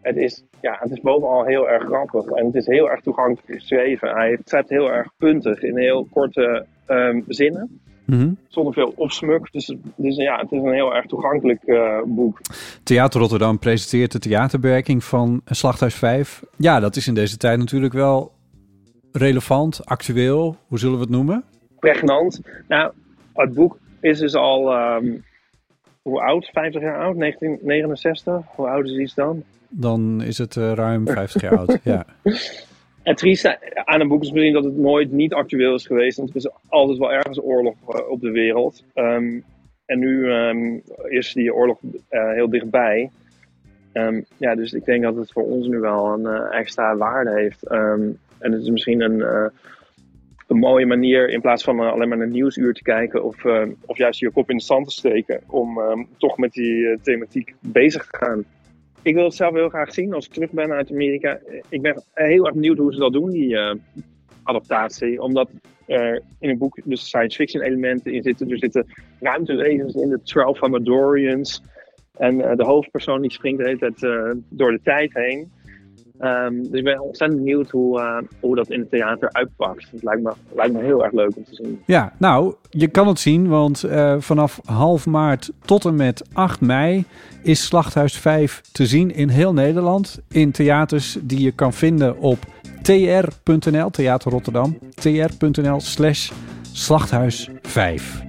het is, ja, het is bovenal heel erg grappig. En het is heel erg toegankelijk geschreven. Hij schrijft heel erg puntig in heel korte um, zinnen. Mm-hmm. Zonder veel opsmuk. Dus, dus ja, het is een heel erg toegankelijk uh, boek. Theater Rotterdam presenteert de theaterbewerking van Slachthuis vijf. Ja, dat is in deze tijd natuurlijk wel relevant, actueel. Hoe zullen we het noemen? Pregnant. Nou, het boek is dus al... Um, hoe oud? vijftig jaar oud? negentien negenenzestig? Hoe oud is iets dan? Dan is het uh, ruim vijftig jaar oud, ja. Het trieste aan een boek is misschien dat het nooit niet actueel is geweest. Want er is altijd wel ergens oorlog uh, op de wereld. Um, en nu um, is die oorlog uh, heel dichtbij. Um, ja, dus ik denk dat het voor ons nu wel een uh, extra waarde heeft. Um, en het is misschien een, uh, een mooie manier in plaats van uh, alleen maar naar Nieuwsuur te kijken. Of, uh, of juist je kop in de zand te steken. Om um, toch met die uh, thematiek bezig te gaan. Ik wil het zelf heel graag zien als ik terug ben uit Amerika. Ik ben heel erg benieuwd hoe ze dat doen, die uh, adaptatie. Omdat er in het boek dus science fiction elementen in zitten. Er zitten ruimtewezens in, de twaalf Amadorians. En uh, de hoofdpersoon die springt de hele tijd uh, door de tijd heen. Um, dus ik ben ontzettend benieuwd hoe, uh, hoe dat in het theater uitpakt. Het lijkt me, lijkt me heel erg leuk om te zien. Ja, nou, je kan het zien, want uh, vanaf half maart tot en met acht mei is Slachthuis vijf te zien in heel Nederland. In theaters die je kan vinden op tr.nl, Theater Rotterdam, tr.nl slash Slachthuis vijf.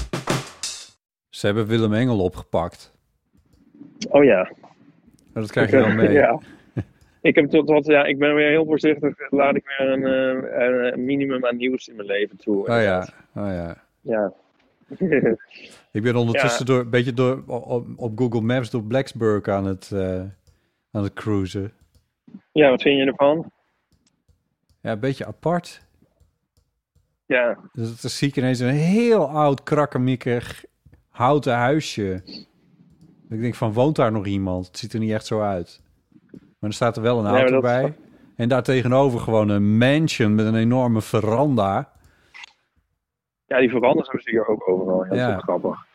Ze hebben Willem Engel opgepakt. Oh ja. Dat krijg je wel mee. Ja. Ik, heb tot, tot, ja, ik ben weer heel voorzichtig. Laat ik weer een, uh, een minimum aan nieuws in mijn leven toe. Oh ja, oh ja. Ja. Ik ben ondertussen ja. door, een beetje door, op, op Google Maps door Blacksburg aan het, uh, aan het cruisen. Ja, wat vind je ervan? Ja, een beetje apart. Ja. Dus dan zie ik ineens een heel oud, krakkemikkig houten huisje. Ik denk van, woont daar nog iemand? Het ziet er niet echt zo uit. Maar er staat er wel een auto nee, bij. Is... En daar tegenover gewoon een mansion met een enorme veranda. Ja, die verandas hebben ze hier ook overal. Ja, ja. Dat is wel grappig.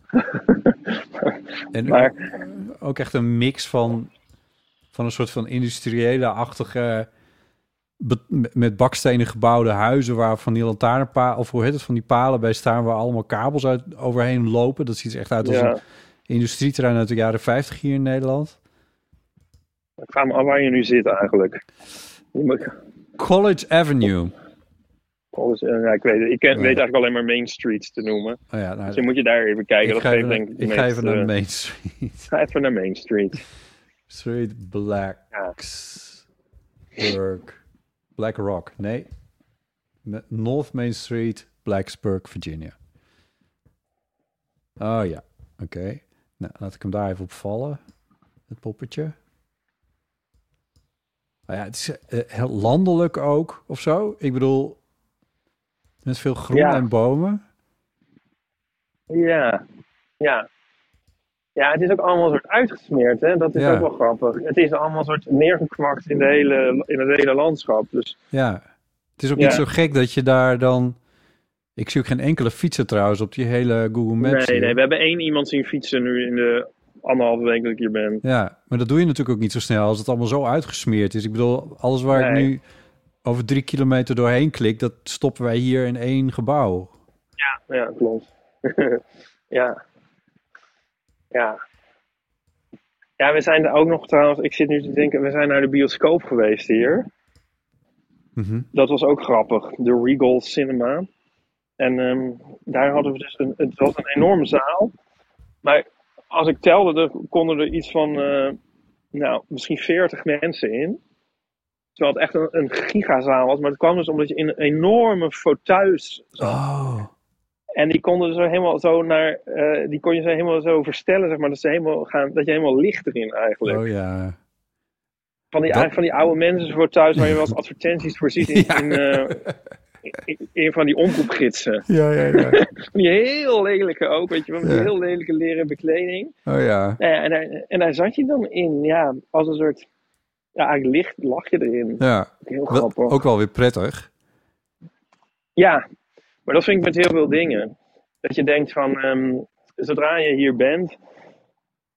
En maar... ook echt een mix van, van een soort van industriële-achtige... Be- met bakstenen gebouwde huizen waar van die lantaarnpalen... of hoe heet het, van die palen bij staan... waar allemaal kabels uit, overheen lopen. Dat ziet er echt uit als ja. een industrieterrein uit de jaren vijftig hier in Nederland. Ik vraag me af waar je nu zit eigenlijk. College Avenue. College, uh, ja, ik weet, ik ken, ja. weet eigenlijk alleen maar Main Street te noemen. Oh ja, nou, dus je moet je daar even kijken. Ik dat ga even, denk ik ik ga even naar Main Street. Ga even naar Main Street. Street Blacksburg. Ja. Black Rock, nee. North Main Street, Blacksburg, Virginia. Oh ja, oké. Okay. Nou, laat ik hem daar even op vallen. Het poppetje. Nou ja, het is uh, heel landelijk ook, of zo. Ik bedoel, met veel groen ja. en bomen. Ja, ja. Ja, het is ook allemaal soort uitgesmeerd, hè. Dat is ja. ook wel grappig. Het is allemaal soort neergekwakt in, de hele, in het hele landschap. Dus. Ja, het is ook ja. niet zo gek dat je daar dan... Ik zie ook geen enkele fietser trouwens op die hele Google Maps. Nee, nee, we hebben één iemand zien fietsen nu in de anderhalve week dat ik hier ben. Ja, maar dat doe je natuurlijk ook niet zo snel als het allemaal zo uitgesmeerd is. Ik bedoel, alles waar nee. ik nu over drie kilometer doorheen klik, dat stoppen wij hier in één gebouw. Ja, ja, klopt. ja. Ja. Ja, we zijn er ook nog trouwens, ik zit nu te denken, we zijn naar de bioscoop geweest hier. Mm-hmm. Dat was ook grappig, de Regal Cinema. En um, daar hadden we dus, een, het was een enorme zaal. Maar als ik telde, er konden er iets van, uh, nou, misschien veertig mensen in. Terwijl het echt een, een gigazaal was. Maar het kwam dus omdat je in enorme fauteuils zat. Oh. En die konden zo helemaal zo naar, uh, die kon je zo helemaal zo verstellen, zeg maar, dat ze helemaal gaan, dat je helemaal licht erin eigenlijk. Oh ja. Van die, dat... van die oude mensen voor thuis waar je wel eens advertenties voor ziet in, ja. in, uh, in, in van die omroepgidsen. Ja, ja, ja. Die heel lelijke ook, weet je wel, met ja. die heel lelijke leren bekleding. Oh ja. ja en, daar, en daar zat je dan in, ja, als een soort, ja, eigenlijk licht lag je erin. Ja, heel grappig. Wel, ook wel weer prettig. Ja. Maar dat vind ik met heel veel dingen. Dat je denkt van, um, zodra je hier bent,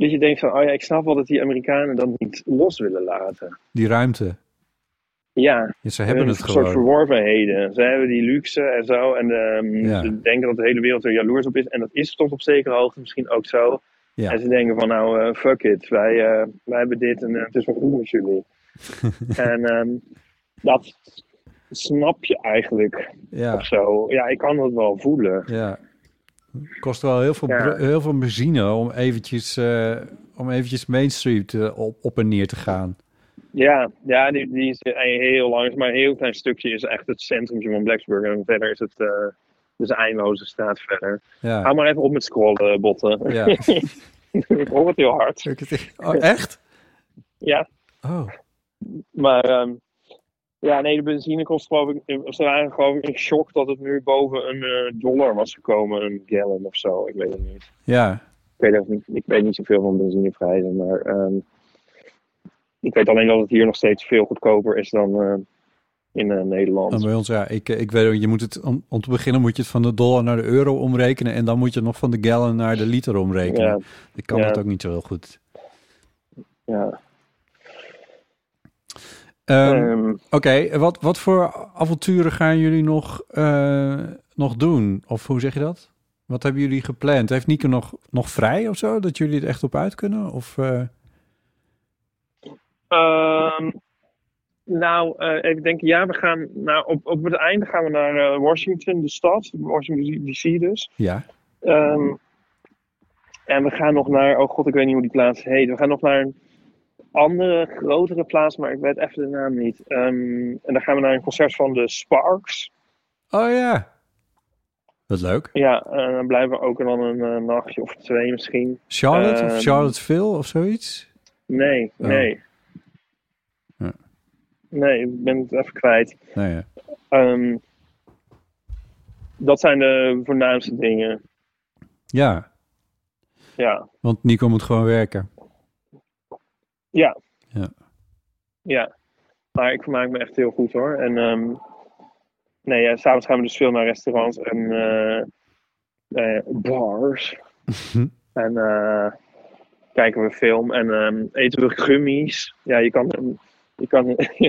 dat je denkt van, oh ja, ik snap wel dat die Amerikanen dat niet los willen laten. Die ruimte. Ja, ja ze hebben het een gewoon. soort verworvenheden. Ze hebben die luxe en zo. En um, ja. Ze denken dat de hele wereld er jaloers op is. En dat is tot op zekere hoogte misschien ook zo. Ja. En ze denken van, nou, uh, fuck it. Wij, uh, wij hebben dit en uh, het is wel goed met jullie. en um, dat snap je eigenlijk. Ja. Of zo. Ja, ik kan dat wel voelen. Ja. Het kost wel heel veel, ja. heel veel benzine om eventjes, uh, om eventjes Main Street uh, op, op en neer te gaan. Ja, ja die, die is heel lang, maar een heel klein stukje is echt het centrum van Blacksburg. En verder is het uh, dus een eindeloze straat verder. Ja. Hou maar even op met scrollen, botten. Ja. Ik hoor het heel hard. Oh, echt? Ja. Oh. Maar um, ja, nee, de benzine kost geloof ik, ze waren geloof ik in shock dat het nu boven een uh, dollar was gekomen, een gallon of zo. Ik weet het niet. Ja. Ik weet, niet, ik weet niet zoveel van benzineprijzen, maar um, ik weet alleen dat het hier nog steeds veel goedkoper is dan uh, in uh, Nederland. En bij ons, ja, ik, ik weet, je moet het om, om te beginnen moet je het van de dollar naar de euro omrekenen en dan moet je het nog van de gallon naar de liter omrekenen. Ja. Ik kan ja. dat ook niet zo heel goed. Ja. Um, um, Oké, okay. wat, wat voor avonturen gaan jullie nog, uh, nog doen? Of hoe zeg je dat? Wat hebben jullie gepland? Heeft Nico nog, nog vrij of zo? Dat jullie het echt op uit kunnen? Of... Uh... Um, nou, uh, even denken. Ja, we gaan nou, op, op het einde gaan we naar uh, Washington, de stad. Washington D C dus. Ja. Um, en we gaan nog naar... Oh god, ik weet niet hoe die plaats heet. We gaan nog naar een andere, grotere plaats, maar ik weet even de naam niet. Um, en dan gaan we naar een concert van de Sparks. Oh ja. Wat leuk. Ja, en dan blijven we ook dan een uh, nachtje of twee misschien. Charlotte um, of Charlottesville of zoiets? Nee, oh. nee. Ja. Nee, ik ben het even kwijt. Nee, ja. um, dat zijn de voornaamste dingen. Ja. Ja. Want Nico moet gewoon werken. Ja. Ja. Ja. Maar ik vermaak me echt heel goed hoor. En um, nee, ja, s'avonds gaan we dus veel naar restaurants en uh, uh, bars. en uh, kijken we film en um, eten we gummies. Ja, je kan... Um, Je kan,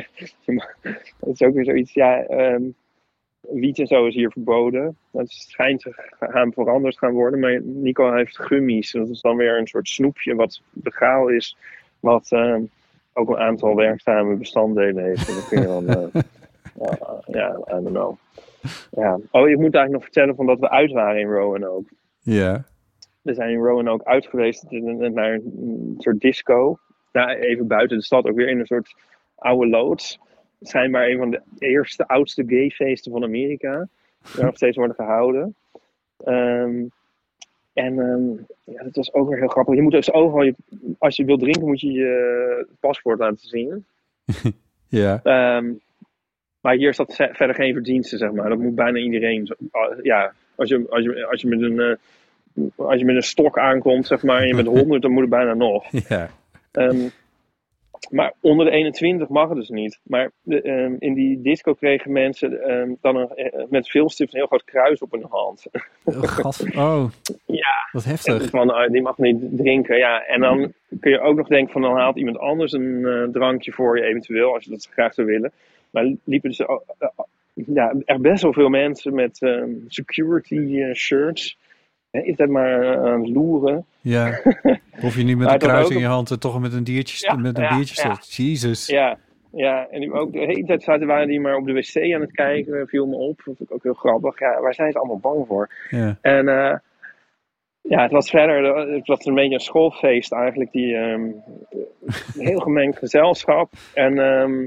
dat is ook weer zoiets, ja, um, wiet en zo is hier verboden. Het schijnt te gaan veranderd gaan worden, maar Nico heeft gummies. Dat is dan weer een soort snoepje wat legaal is, wat um, ook een aantal werkzame bestanddelen heeft. En dat kun je dan, uh, uh, ja, I don't know. Ja. Oh, je moet eigenlijk nog vertellen van dat we uit waren in Roanoke. Ja. We zijn in Roanoke uit geweest naar een soort disco. Ja, even buiten de stad, ook weer in een soort oude loods. Schijnbaar een van de eerste, oudste gayfeesten van Amerika. Die nog steeds worden gehouden. Um, en um, ja, dat was ook weer heel grappig. Je moet dus overal, je, als je wilt drinken, moet je je paspoort laten zien. Ja. Um, maar hier is dat verder geen verdienste, zeg maar. Dat moet bijna iedereen. Ja, als je, als je, als je met een... Uh, als je met een stok aankomt, zeg maar, en je bent honderd, dan moet het bijna nog. Ja. Um, maar onder de eenentwintig mag het dus niet. Maar de, um, in die disco kregen mensen um, dan een, uh, met vilstift een heel groot kruis op hun hand. Oh, gast. Oh, ja. Wat heftig. Van, uh, die mag niet drinken, ja. En dan kun je ook nog denken van, dan haalt iemand anders een uh, drankje voor je eventueel, als je dat graag zou willen. Maar liepen dus uh, uh, ja, echt best wel veel mensen met um, security uh, shirts. Is dat maar aan het loeren? Ja. Hoef je niet met een kruis in je hand en toch met een diertje, ja, met een ja, biertje ja. Jezus. Ja, ja. En die ook de hele tijd zaten waren die maar op de wc aan het kijken. Viel me op. Dat vond ik ook heel grappig. Ja, waar zijn ze allemaal bang voor? Ja. En uh, ja, het was verder, het was een beetje een schoolfeest eigenlijk. Die um, een heel gemengd gezelschap. En um,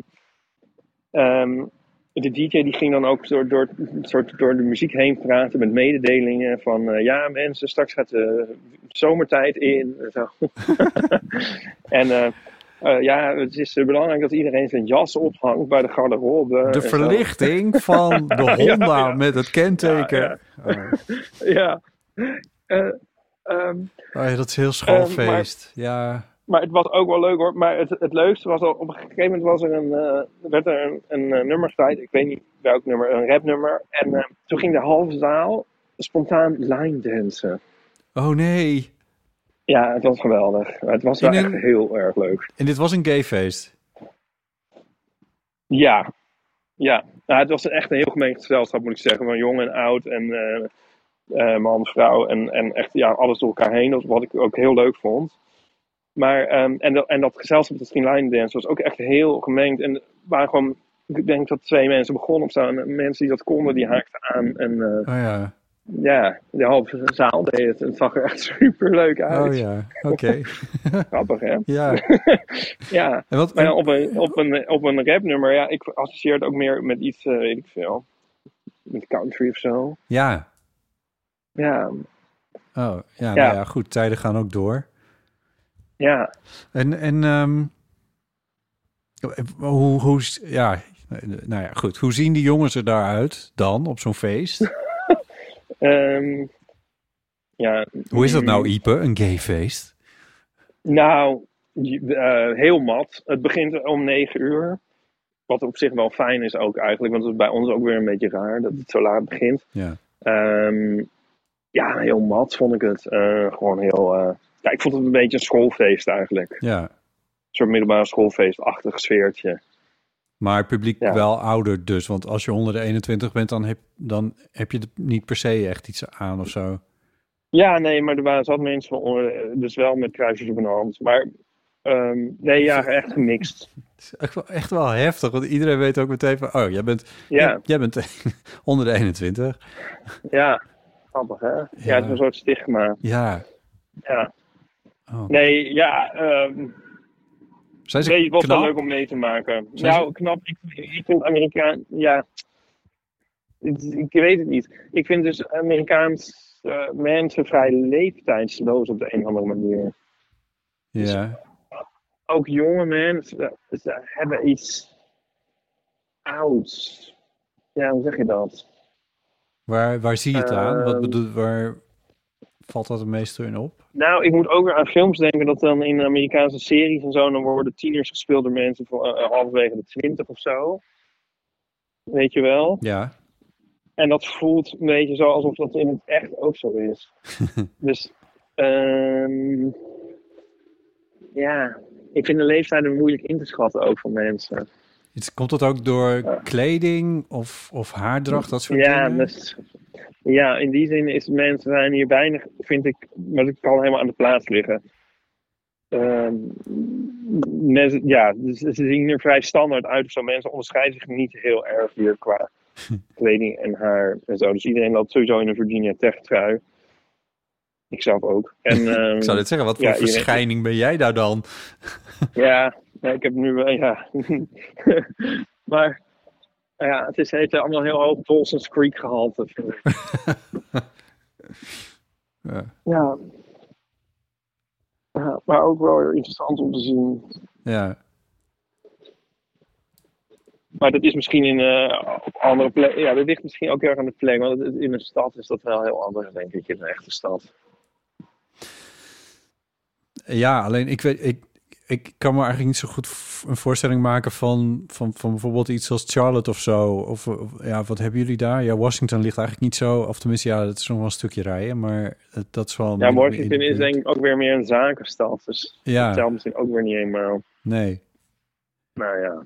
um, de D J die ging dan ook door, door, soort door de muziek heen praten met mededelingen van uh, ja mensen, straks gaat de zomertijd in en zo. en uh, uh, ja, het is uh, belangrijk dat iedereen zijn jas ophangt bij de garderobe. De verlichting zo. Van de Honda ja, ja. met het kenteken. Ja, ja. Oh. ja. Uh, um, oh ja, dat is heel schoolfeest. Uh, maar, ja. Maar het was ook wel leuk hoor. Maar het, het leukste was al, op een gegeven moment was er een, uh, werd er een, een uh, nummer gespeeld. Ik weet niet welk nummer, een rapnummer. En uh, toen ging de halve zaal spontaan line dansen. Oh nee. Ja, het was geweldig. Het was wel een... echt heel erg leuk. En dit was een gayfeest? Ja. Ja. Nou, het was echt een heel gemengd gezelschap, moet ik zeggen. Van jong en oud en uh, uh, man, vrouw en, en echt ja, alles door elkaar heen. Wat ik ook heel leuk vond. Maar, um, en, dat, en dat gezelschap, dat Line Dance, was ook echt heel gemengd. En waren gewoon, ik denk dat twee mensen begonnen of zo. En mensen die dat konden, die haakten aan. En uh, oh ja. Ja, de halve zaal deed het. Het zag er echt super leuk uit. Oh ja, oké. Okay. Grappig, hè? Ja. Ja, en wat, maar op een, op een, op een rapnummer, ja, ik associeer het ook meer met iets, uh, weet ik veel, met country of zo. Ja. Ja. Oh, ja, nou ja. ja, goed, tijden gaan ook door. Ja. En, en um, hoe, hoe, ja, nou ja, goed. Hoe zien die jongens er daaruit dan op zo'n feest? um, ja. Hoe is dat nou, Ipe, een gayfeest? Nou, uh, heel mat. Het begint om negen uur. Wat op zich wel fijn is ook eigenlijk, want het is bij ons ook weer een beetje raar dat het zo laat begint. Ja. Um, ja, heel mat vond ik het. Uh, gewoon heel... Uh, ja, ik vond het een beetje een schoolfeest eigenlijk. Ja. Een soort middelbare schoolfeestachtig sfeertje. Maar het publiek ja. wel ouder dus. Want als je onder de eenentwintig bent, dan heb, dan heb je er niet per se echt iets aan of zo. Ja, nee, maar er waren zat mensen van, dus wel met kruisjes op hun hand. Maar um, nee, ja, echt gemixt. Het is echt wel, echt wel heftig, want iedereen weet ook meteen van... Oh, jij bent, ja. jij, jij bent onder de eenentwintig. Ja, grappig hè? Ja, ja, het is een soort stigma. Ja. Ja. Oh. Nee, ja... Um, Zijn ze nee, het was knap? wel leuk om mee te maken. Zijn nou, ze... knap. Ik, ik vind Amerikaan... Ja... Ik weet het niet. Ik vind dus Amerikaans uh, mensen vrij leeftijdsloos op de een of andere manier. Ja. Dus ook jonge mensen ze hebben iets ouds. Ja, hoe zeg je dat? Waar, waar zie je het uh, aan? Wat bedoel, waar valt dat het meest in op? Nou, ik moet ook weer aan films denken dat dan in Amerikaanse series en zo, dan worden tieners gespeeld door mensen van uh, halverwege de twintig of zo. Weet je wel? Ja. En dat voelt een beetje zo alsof dat in het echt ook zo is. Dus, um, ja, ik vind de leeftijden moeilijk in te schatten ook van mensen. Komt dat ook door ja. kleding of, of haardracht, dat soort ja, dingen? Dus, ja, in die zin is mensen zijn hier weinig, vind ik, maar dat kan helemaal aan de plaats liggen. Um, mensen, ja, dus ze zien er vrij standaard uit of zo. Mensen onderscheiden zich niet heel erg hier qua kleding en haar en zo. Dus iedereen loopt sowieso in een Virginia Tech trui. Ik zelf ook. En, um, ik zou dit zeggen, wat voor ja, verschijning iedereen... ben jij daar dan? ja, ja, ik heb nu wel, ja. Maar ja, het is het allemaal heel hoog Dawson's Creek gehalte, vind ik. ja. ja. Ja, maar ook wel weer interessant om te zien. Ja. Maar dat is misschien in uh, op andere plekken. Ja, dat ligt misschien ook heel erg aan de plek. Want in een stad is dat wel heel anders, denk ik, in een echte stad. Ja, alleen ik weet, ik, ik kan me eigenlijk niet zo goed een voorstelling maken van, van, van bijvoorbeeld iets als Charlotte of zo. Of, of ja, wat hebben jullie daar? Ja, Washington ligt eigenlijk niet zo. Of tenminste, ja, dat is nog wel een stukje rijden, maar dat is wel. Ja, Washington is denk ik ook weer meer een zakenstad. Dus ja. Dat telt misschien ook weer niet helemaal. Nee. Nou ja.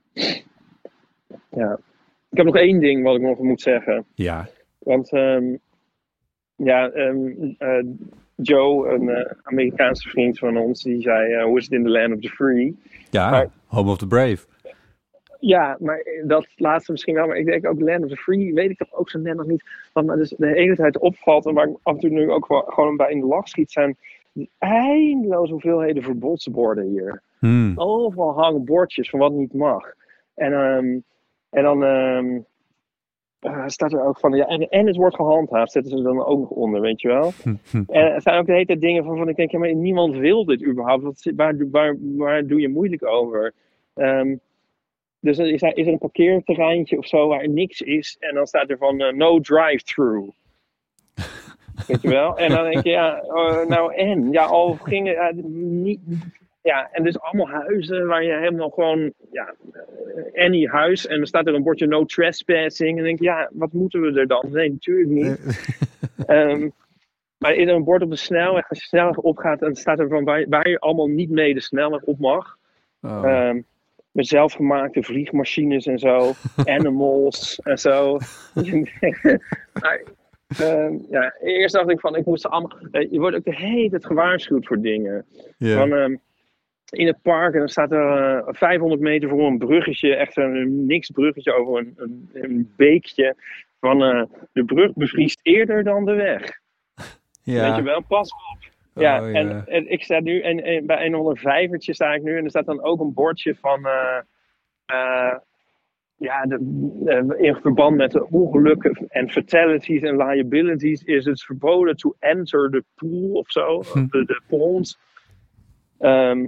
Ja. Ik heb nog één ding wat ik nog moet zeggen. Ja. Want um, ja, um, uh, Joe, een uh, Amerikaanse vriend van ons, die zei, uh, hoe is het in the land of the free? Ja, maar, home of the brave. Ja, maar dat laatste misschien wel. Maar ik denk ook land of the free, weet ik toch ook zo net nog niet. Wat me dus de hele tijd opvalt en waar ik af en toe nu ook wel, gewoon bij in de lach schiet, zijn die eindeloze hoeveelheden verbodsborden hier. Hmm. Overal hangen bordjes van wat niet mag. En, um, en dan um, uh, staat er ook van, ja, en, en het wordt gehandhaafd, zetten ze er dan ook nog onder, weet je wel. En er zijn ook de hele tijd dingen van, van ik denk, ja, maar niemand wil dit überhaupt. Wat, waar, waar, waar doe je moeilijk over? Um, dus is er, is er een parkeerterreintje of zo waar er niks is. En dan staat er van, uh, no drive-through. Weet je wel? En dan denk je, ja, uh, nou en? Ja, al gingen, uh, niet... Ja, en dus allemaal huizen waar je helemaal gewoon, ja, uh, any huis. En dan staat er een bordje no trespassing. En dan denk je, ja, wat moeten we er dan? Nee, natuurlijk niet. um, Maar in een bord op de snelweg, als je snelweg opgaat, dan staat er van waar, waar je allemaal niet mee de snelweg op mag. Oh. Um, met zelfgemaakte vliegmachines en zo. Animals en zo. maar, um, ja, eerst dacht ik van, ik moest ze allemaal... Je wordt ook de hele tijd gewaarschuwd voor dingen. Yeah. Van, um, in het park en dan staat er uh, vijfhonderd meter voor een bruggetje. Echt een niks bruggetje over een, een, een beekje. Van uh, de brug bevriest eerder dan de weg. Ja. Weet je wel, pas op. Ja, oh, en, ja. en ik sta nu en, en bij een of ander vijvertje sta ik nu en er staat dan ook een bordje van uh, uh, ja, de, uh, in verband met de ongelukken en fatalities en liabilities is het verboden to enter the pool of zo, hm. de, de pond. Um,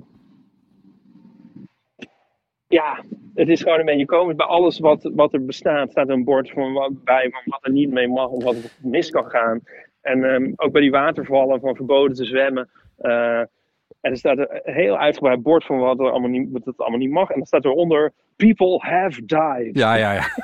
ja, het is gewoon een beetje komisch. Bij alles wat, wat er bestaat staat een bord van wat, bij van wat er niet mee mag of wat er mis kan gaan. En um, ook bij die watervallen van verboden te zwemmen. Uh, en er staat een heel uitgebreid bord van wat er allemaal niet, wat het allemaal niet mag. En dan staat eronder, people have died. Ja, ja, ja.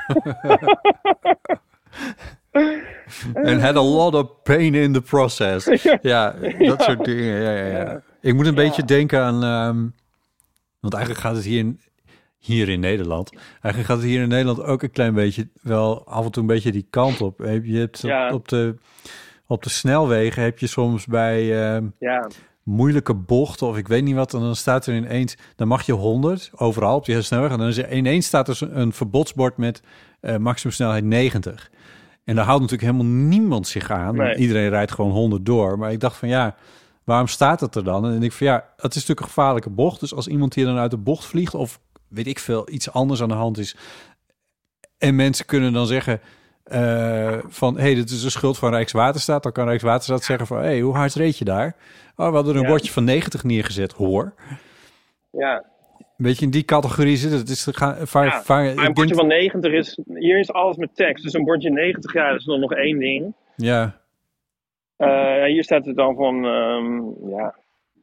And had a lot of pain in the process. Ja, ja dat ja. soort dingen. Ja, ja, ja. Ja. Ik moet een ja. beetje denken aan... Um, want eigenlijk gaat het hier in, hier in Nederland... Eigenlijk gaat het hier in Nederland ook een klein beetje... wel af en toe een beetje die kant op. Je hebt ja. op, op de... Op de snelwegen heb je soms bij uh, ja. moeilijke bochten of ik weet niet wat, en dan staat er ineens, dan mag je honderd overal op die hele snelweg, en dan is er ineens staat er een verbodsbord met uh, maximumsnelheid negentig. En daar houdt natuurlijk helemaal niemand zich aan. Nee. Iedereen rijdt gewoon honderd door. Maar ik dacht van ja, waarom staat het er dan? En ik van ja, het is natuurlijk een gevaarlijke bocht. Dus als iemand hier dan uit de bocht vliegt of weet ik veel, iets anders aan de hand is, en mensen kunnen dan zeggen... Uh, van, hé, hey, dit is de schuld van Rijkswaterstaat. Dan kan Rijkswaterstaat zeggen van, hé, hey, hoe hard reed je daar? Oh, we hadden een ja. bordje van negentig neergezet, hoor. Ja. Een beetje in die categorie zit het. Het is vaar, ja, vaar, maar een bordje denk... van negentig is... Hier is alles met tekst. Dus een bordje negentig, ja, dat is dan nog één ding. Ja. Uh, hier staat het dan van, um, ja...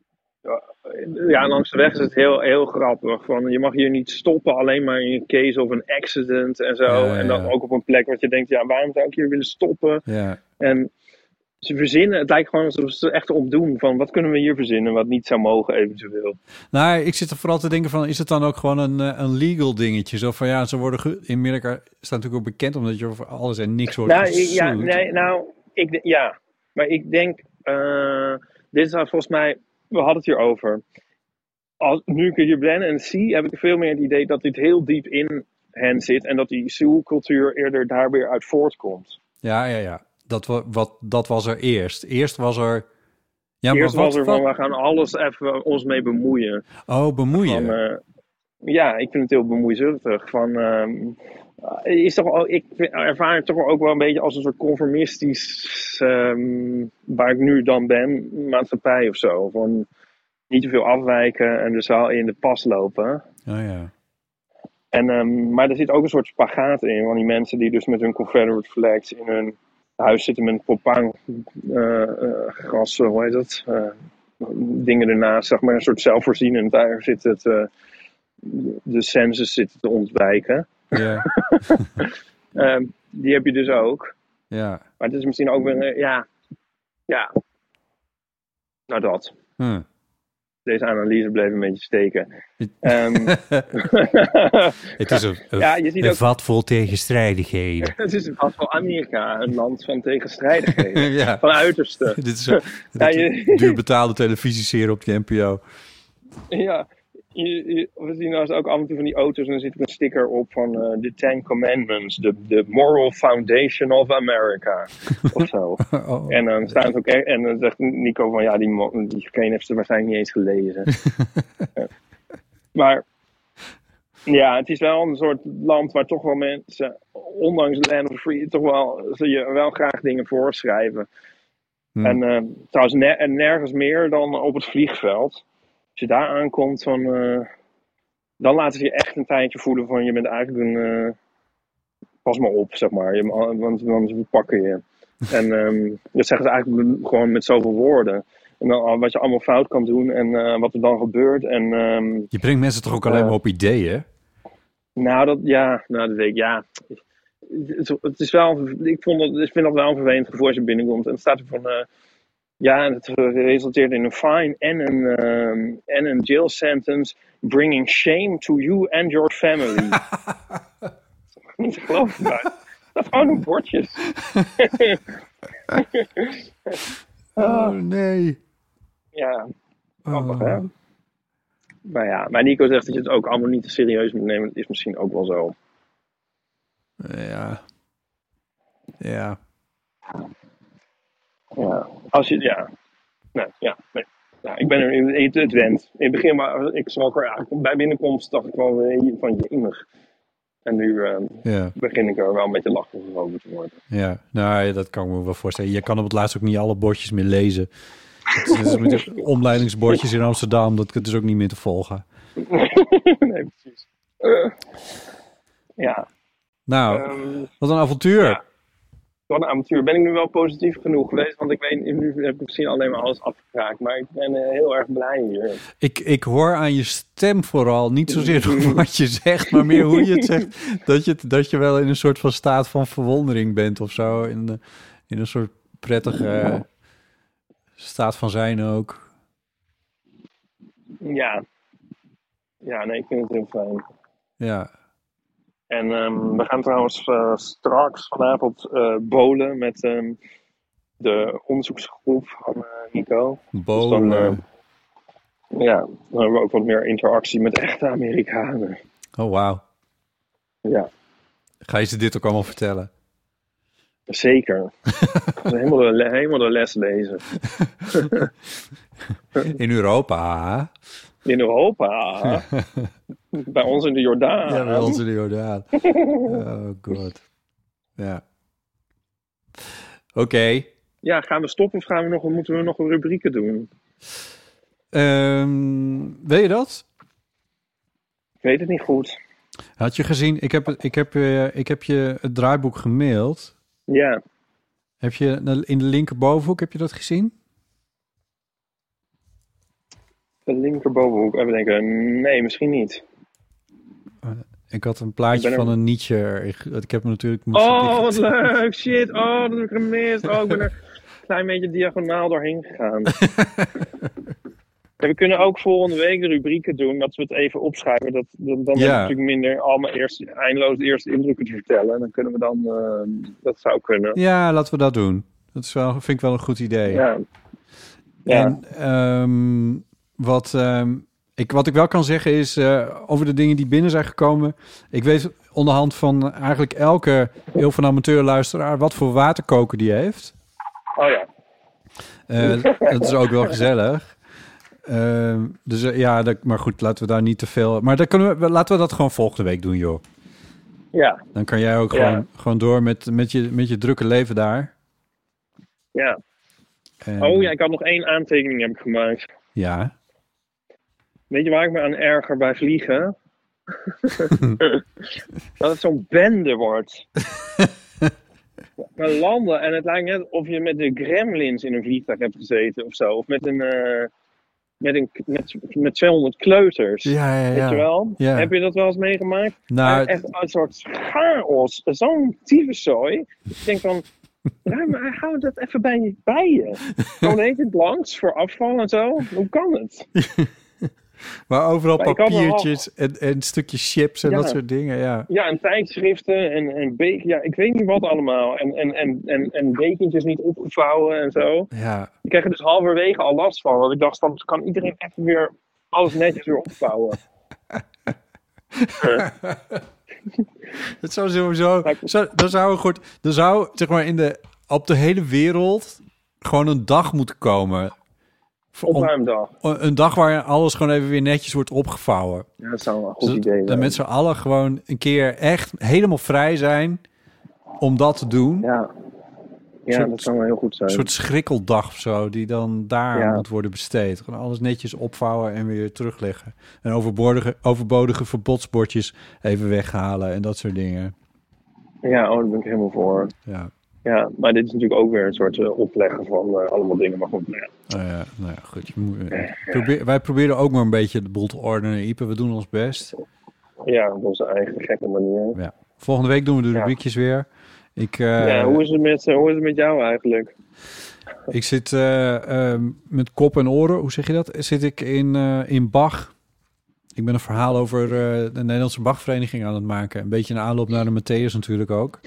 Ja, langs de weg is het heel, heel grappig. Van, je mag hier niet stoppen, alleen maar in een case of een accident en zo. Ja, ja. En dan ook op een plek wat je denkt, ja, waarom zou ik hier willen stoppen? Ja. En ze verzinnen, het lijkt gewoon alsof ze echt opdoen van, wat kunnen we hier verzinnen wat niet zou mogen eventueel. Nou, ik zit er vooral te denken van, is het dan ook gewoon een, een legal dingetje? Zo van, ja, ze worden ge- in Amerika staat natuurlijk ook bekend omdat je over alles en niks wordt nou, gesued. Ja, nee, nou, ik, ja, maar ik denk, uh, dit is volgens mij... We hadden het hier over. Als, nu ik hier ben en zie, heb ik veel meer het idee dat dit heel diep in hen zit. En dat die Sioux-cultuur eerder daar weer uit voortkomt. Ja, ja, ja. Dat, wat, dat was er eerst. Eerst was er... Ja, eerst maar was wat, er van, wat? we gaan alles even ons mee bemoeien. Oh, bemoeien? Van, uh, ja, ik vind het heel bemoeizuchtig. Van, um, is toch al, ik ervaar het toch ook wel een beetje als een soort conformistisch, um, waar ik nu dan ben, maatschappij of zo. Van niet te veel afwijken en dus wel in de pas lopen. Oh ja. En, um, maar er zit ook een soort spagaat in, van die mensen die dus met hun Confederate flags in hun huis zitten met propaan uh, uh, gas, hoe heet dat? Uh, dingen ernaast, zeg maar, een soort zelfvoorzienend. Daar zit het, uh, de census zit te ontwijken. Ja. um, die heb je dus ook. Ja. Maar het is misschien ook weer, uh, ja, ja, nou dat. Hm. Deze analyse bleef een beetje steken. Um, het is een, een, ja, je ziet een ook, vat vol tegenstrijdigheden. Het is een vat vol Amerika, een land van tegenstrijdigheden. Ja. Van uiterste. Dit is een, ja, je, duur betaalde televisieserie op de N P O. Ja, je, je, we zien nou ook af en toe van die auto's en dan zit er een sticker op van uh, The Ten Commandments, the, the Moral Foundation of America, of zo. Oh. En dan uh, staat ook echt, en dan zegt Nico van ja, die, diegene heeft ze waarschijnlijk niet eens gelezen. uh, maar ja, het is wel een soort land waar toch wel mensen, ondanks de Land of Free, toch wel, ze je wel graag dingen voorschrijven. Hmm. En uh, trouwens ner- nergens meer dan op het vliegveld. Als je daar aankomt, van, uh, dan laten ze je echt een tijdje voelen van je bent eigenlijk een, uh, pas maar op, zeg maar, je, want anders pakken je. En um, dat zeggen ze eigenlijk gewoon met zoveel woorden. En dan wat je allemaal fout kan doen en uh, wat er dan gebeurt. En, um, je brengt mensen toch ook alleen uh, maar op ideeën? Nou, dat, ja, nou, dat weet ik, ja. Het, het is wel, ik, vond dat, ik vind dat wel een vervelend gevoel als je binnenkomt. En het staat er van... Uh, Ja, en het resulteert in een fine en een, um, en een jail sentence bringing shame to you and your family. Niet te geloven, maar dat is gewoon een bordjes. Oh, nee. Ja, grappig, oh. hè? Maar ja, maar Nico zegt dat je het ook allemaal niet te serieus moet nemen. Dat is misschien ook wel zo. Ja. Ja. Ja, als je, ja. Nee, ja, nee. Nou, ik ben er in, in het wend. In het begin, maar ik zwak er eigenlijk bij binnenkomst, dacht ik wel van jemig. En nu uh, ja. begin ik er wel een beetje lachig over te worden. Ja, nou ja, dat kan ik me wel voorstellen. Je kan op het laatst ook niet alle bordjes meer lezen. Het is met de omleidingsbordjes in Amsterdam, dat is ook niet meer te volgen. Nee, precies. Uh, ja. Nou, um, wat een avontuur. Ja. Wat een avontuur. Ben ik nu wel positief genoeg geweest? Want ik weet, nu heb ik misschien alleen maar alles afgekraakt. Maar ik ben uh, heel erg blij hier. Ik, ik hoor aan je stem vooral, niet zozeer wat je zegt, maar meer hoe je het zegt. Dat je, dat je wel in een soort van staat van verwondering bent of zo. In, de, in een soort prettige uh, staat van zijn ook. Ja. Ja, nee, ik vind het heel fijn. Ja. En um, we gaan trouwens uh, straks vanavond uh, bowlen met um, de onderzoeksgroep van uh, Nico. Bowlen? Dus dan, uh, ja, dan hebben we ook wat meer interactie met echte Amerikanen. Oh, wauw. Ja. Ga je ze dit ook allemaal vertellen? Zeker. helemaal, de, helemaal de les lezen. In Europa? In Europa? Bij ons in de Jordaan. Ja, bij ons in de Jordaan. Oh god. Ja. Oké. Okay. Ja, gaan we stoppen of gaan we nog, moeten we nog rubrieken doen? Um, weet je dat? Ik weet het niet goed. Had je gezien, ik heb, ik heb, uh, ik heb je het draaiboek gemaild. Ja. Heb je in de linkerbovenhoek, heb je dat gezien? De linkerbovenhoek, even denken. Nee, misschien niet. Ik had een plaatje er... van een Nietzsche. Ik, ik heb hem natuurlijk... Oh, wat leuk! Shit! Oh, dat heb ik gemist. Oh, ik ben er een klein beetje diagonaal doorheen gegaan. Ja, we kunnen ook volgende week de rubrieken doen, dat we het even opschrijven. Dat, dat, dan ja. heb je natuurlijk minder allemaal eerst, eindeloos de eerste indrukken te vertellen. En dan kunnen we dan... Uh, dat zou kunnen. Ja, laten we dat doen. Dat is wel, vind ik wel een goed idee. Ja. Ja. En... Um, Wat, um, ik, wat ik wel kan zeggen is uh, over de dingen die binnen zijn gekomen. Ik weet onderhand van eigenlijk elke heel van amateurluisteraar wat voor waterkoker die heeft. Oh ja. Uh, dat is ook wel gezellig. Uh, dus uh, ja, dat, maar goed, laten we daar niet te veel... Maar dan kunnen we, laten we dat gewoon volgende week doen, joh. Ja. Dan kan jij ook ja. gewoon, gewoon door met, met, je, met je drukke leven daar. Ja. En, oh ja, ik had nog één aantekening heb ik gemaakt. Ja. Weet je waar ik me aan erger bij vliegen? Dat het zo'n bende wordt. We landen en het lijkt net of je met de gremlins in een vliegtuig hebt gezeten of zo. Of met een, uh, met, een met, met tweehonderd kleuters. Ja, ja, ja. Weet je wel? Ja. Heb je dat wel eens meegemaakt? Nou, echt een soort chaos. Zo'n tyfuszooi. Ik denk van... Ja, maar hou dat even bij je. Bij je. Gewoon heet het langs voor afval en zo. Hoe kan het? Maar overal maar papiertjes al... en, en stukjes chips en ja. dat soort dingen, ja. Ja, en tijdschriften en, en beken, ja, ik weet niet wat allemaal. En, en, en, en, en dekentjes niet opgevouwen en zo. Ja. Ik kreeg er dus halverwege al last van. Want ik dacht, dan kan iedereen even weer alles netjes weer opvouwen. Het zou sowieso... Zou, dan zou er goed... Dan zou, zeg maar, in de, op de hele wereld gewoon een dag moeten komen... Opruimdag. Een dag waar alles gewoon even weer netjes wordt opgevouwen. Ja, dat zou wel een goed dus idee zijn. Dat met z'n allen gewoon een keer echt helemaal vrij zijn om dat te doen. Ja, ja soort, dat zou wel heel goed zijn. Een soort schrikkeldag of zo, die dan daar ja. moet worden besteed. Gewoon alles netjes opvouwen en weer terugleggen. En overbodige, overbodige verbodsbordjes even weghalen en dat soort dingen. Ja, oh, daar ben ik helemaal voor. Ja. Ja, maar dit is natuurlijk ook weer een soort uh, opleggen van uh, allemaal dingen. Maar goed, nou ja. Oh ja, nou ja, goed. Je moet, uh, probeer, wij proberen ook maar een beetje de boel te ordenen, Ipe. We doen ons best. Ja, op onze eigen gekke manier. Ja. Volgende week doen we de rubriekjes ja. weer. Ik, uh, ja, hoe is, het met, uh, hoe is het met jou eigenlijk? Ik zit uh, uh, met kop en oren, hoe zeg je dat? Zit ik in, uh, in Bach. Ik ben een verhaal over uh, de Nederlandse Bachvereniging aan het maken. Een beetje een aanloop naar de Matthäus natuurlijk ook.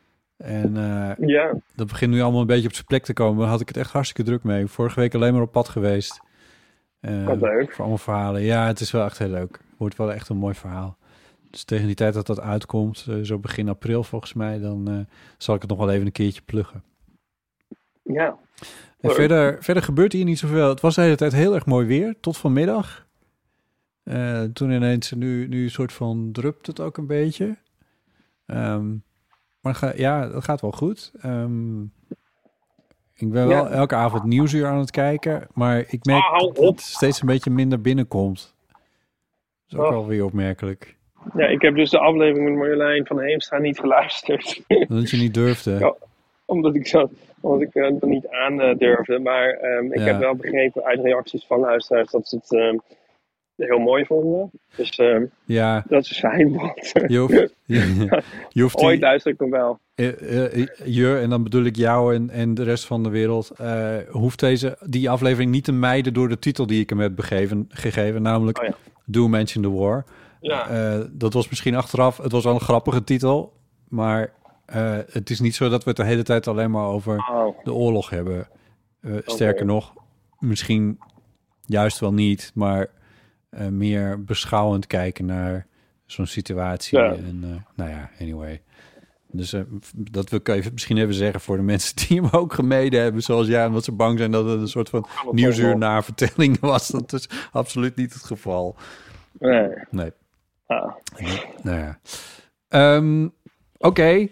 En uh, ja. dat begint nu allemaal een beetje op zijn plek te komen. Daar had ik het echt hartstikke druk mee. Vorige week alleen maar op pad geweest. Uh, Wat leuk. Voor allemaal verhalen. Ja, het is wel echt heel leuk. Wordt wel echt een mooi verhaal. Dus tegen die tijd dat dat uitkomt, uh, zo begin april volgens mij, dan uh, zal ik het nog wel even een keertje pluggen. Ja. En verder, verder gebeurt hier niet zoveel. Het was de hele tijd heel erg mooi weer, tot vanmiddag. Uh, toen ineens, nu, nu een soort van drupt het ook een beetje. Um, maar ga, ja, dat gaat wel goed. Um, ik ben wel ja. elke avond Nieuwsuur aan het kijken, maar ik merk oh, dat het steeds een beetje minder binnenkomt. Dat is ook oh. wel weer opmerkelijk. Ja, ik heb dus de aflevering met Marjolein van Heemstra niet geluisterd. Omdat je niet durfde. Ja, omdat ik zo, omdat ik uh, er niet aan uh, durfde. Maar um, ik ja. heb wel begrepen uit reacties van luisteraars dat ze het um, heel mooi vonden. Dus um, ja. dat is fijn. Je hoeft, je, je hoeft Ooit luister ik hem wel. Uh, uh, je, en dan bedoel ik jou en, en de rest van de wereld, uh, hoeft deze, die aflevering niet te mijden door de titel die ik hem heb begeven, gegeven. Namelijk oh ja. Do Mention the War. Ja. Uh, dat was misschien achteraf, het was wel een grappige titel, maar uh, het is niet zo dat we het de hele tijd alleen maar over oh. de oorlog hebben. Uh, okay. Sterker nog, misschien juist wel niet, maar uh, meer beschouwend kijken naar zo'n situatie. Ja. En, uh, nou ja, anyway. Dus uh, dat wil ik even, misschien even zeggen voor de mensen die hem ook gemeden hebben, zoals jij, omdat ze bang zijn dat het een soort van oh, nieuwsuur navertelling was. Dat is absoluut niet het geval. Nee. Nee. Ah. Nou ja. Um, Oké. Okay.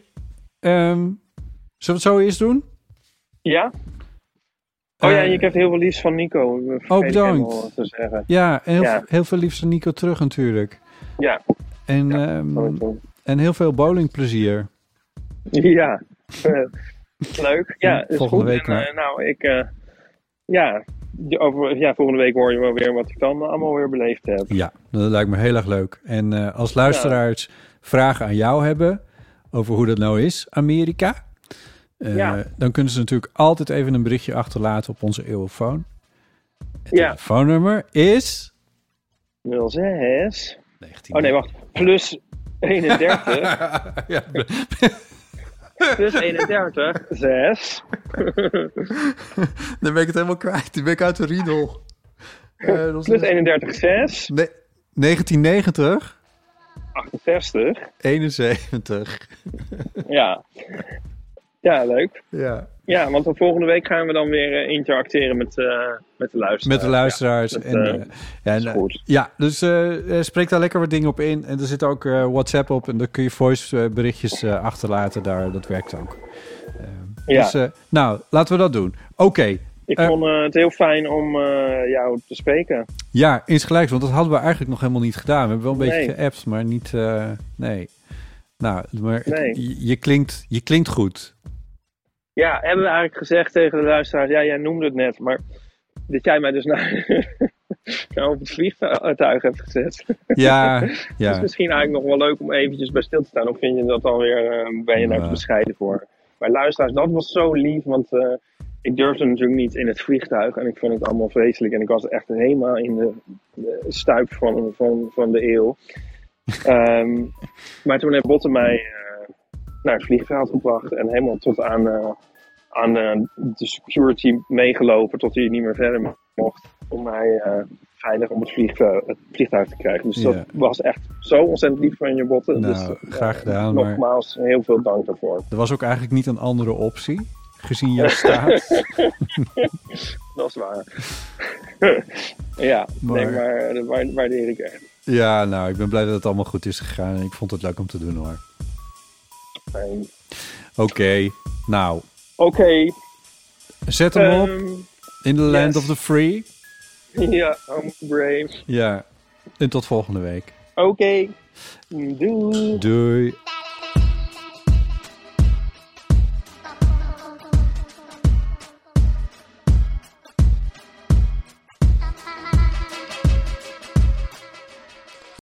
Um, zullen we het zo eerst doen? Ja. Oh uh, ja, je krijgt heel veel liefs van Nico. Oh, bedankt. Te zeggen. Ja, en heel, ja. heel veel liefs van Nico terug natuurlijk. Ja. En, ja, um, en heel veel bowlingplezier. Ja. Uh, leuk. Ja, is volgende goed. week. En, uh, nou, ik... Uh, ja... Over, ja, volgende week hoor je wel weer wat ik dan allemaal weer beleefd heb. Ja, dat lijkt me heel erg leuk. En uh, als luisteraars ja. vragen aan jou hebben over hoe dat nou is, Amerika, uh, ja. dan kunnen ze natuurlijk altijd even een berichtje achterlaten op onze eeuwenfoon. Het ja. telefoonnummer is... nul zes... negentien Oh nee, wacht. Plus eenendertig. ja. Plus eenendertig, zes. Dan ben ik het helemaal kwijt. Die ben ik uit de riedel. Uh, Plus eenendertig, zes. Nee, negentien negentig. achtenzestig. eenenzeventig. Ja. Ja, leuk. Ja. Ja, want de volgende week gaan we dan weer uh, interacteren met, uh, met de luisteraars. Met de luisteraars. Ja, dat, en, uh, uh, ja, en, is goed. Ja, dus uh, spreek daar lekker wat dingen op in. En er zit ook uh, WhatsApp op. En daar kun je voice uh, berichtjes uh, achterlaten. Daar, dat werkt ook. Uh, ja. Dus, uh, nou, laten we dat doen. Oké. Okay. Ik uh, vond uh, het heel fijn om uh, jou te spreken. Ja, insgelijks. Want dat hadden we eigenlijk nog helemaal niet gedaan. We hebben wel een nee. beetje geappt, maar niet... Uh, nee. Nou, maar nee. het, je, je, klinkt, je klinkt goed. Ja, hebben we eigenlijk gezegd tegen de luisteraars... Ja, jij noemde het net, maar... Dat jij mij dus naar, nou op het vliegtuig hebt gezet. Ja, ja. Het is misschien eigenlijk nog wel leuk om eventjes bij stil te staan. Of vind je dat dan weer... Uh, ben je daar te bescheiden voor? Maar luisteraars, dat was zo lief. Want uh, ik durfde natuurlijk niet in het vliegtuig. En ik vond het allemaal vreselijk. En ik was echt helemaal in de, de stuip van, van, van de eeuw. um, maar toen heeft Botte mij... Uh, naar het vliegveld gebracht en helemaal tot aan, uh, aan uh, de security meegelopen tot hij niet meer verder mocht om mij uh, veilig op het, vlieg, uh, het vliegtuig te krijgen. Dus yeah. dat was echt zo ontzettend lief van je, Botte. Nou, dus, uh, graag gedaan. Nogmaals, maar heel veel dank daarvoor. Er was ook eigenlijk niet een andere optie, gezien jouw staat. Dat is waar. ja, maar... nee, maar dat waardeer ik echt. Ja, nou, ik ben blij dat het allemaal goed is gegaan en ik vond het leuk om te doen, hoor. Oké, okay, nou. Oké. Okay. Zet hem um, op. In the land yes. of the free. Ja, I'm brave. Ja, en tot volgende week. Oké. Okay. Doei. Doei.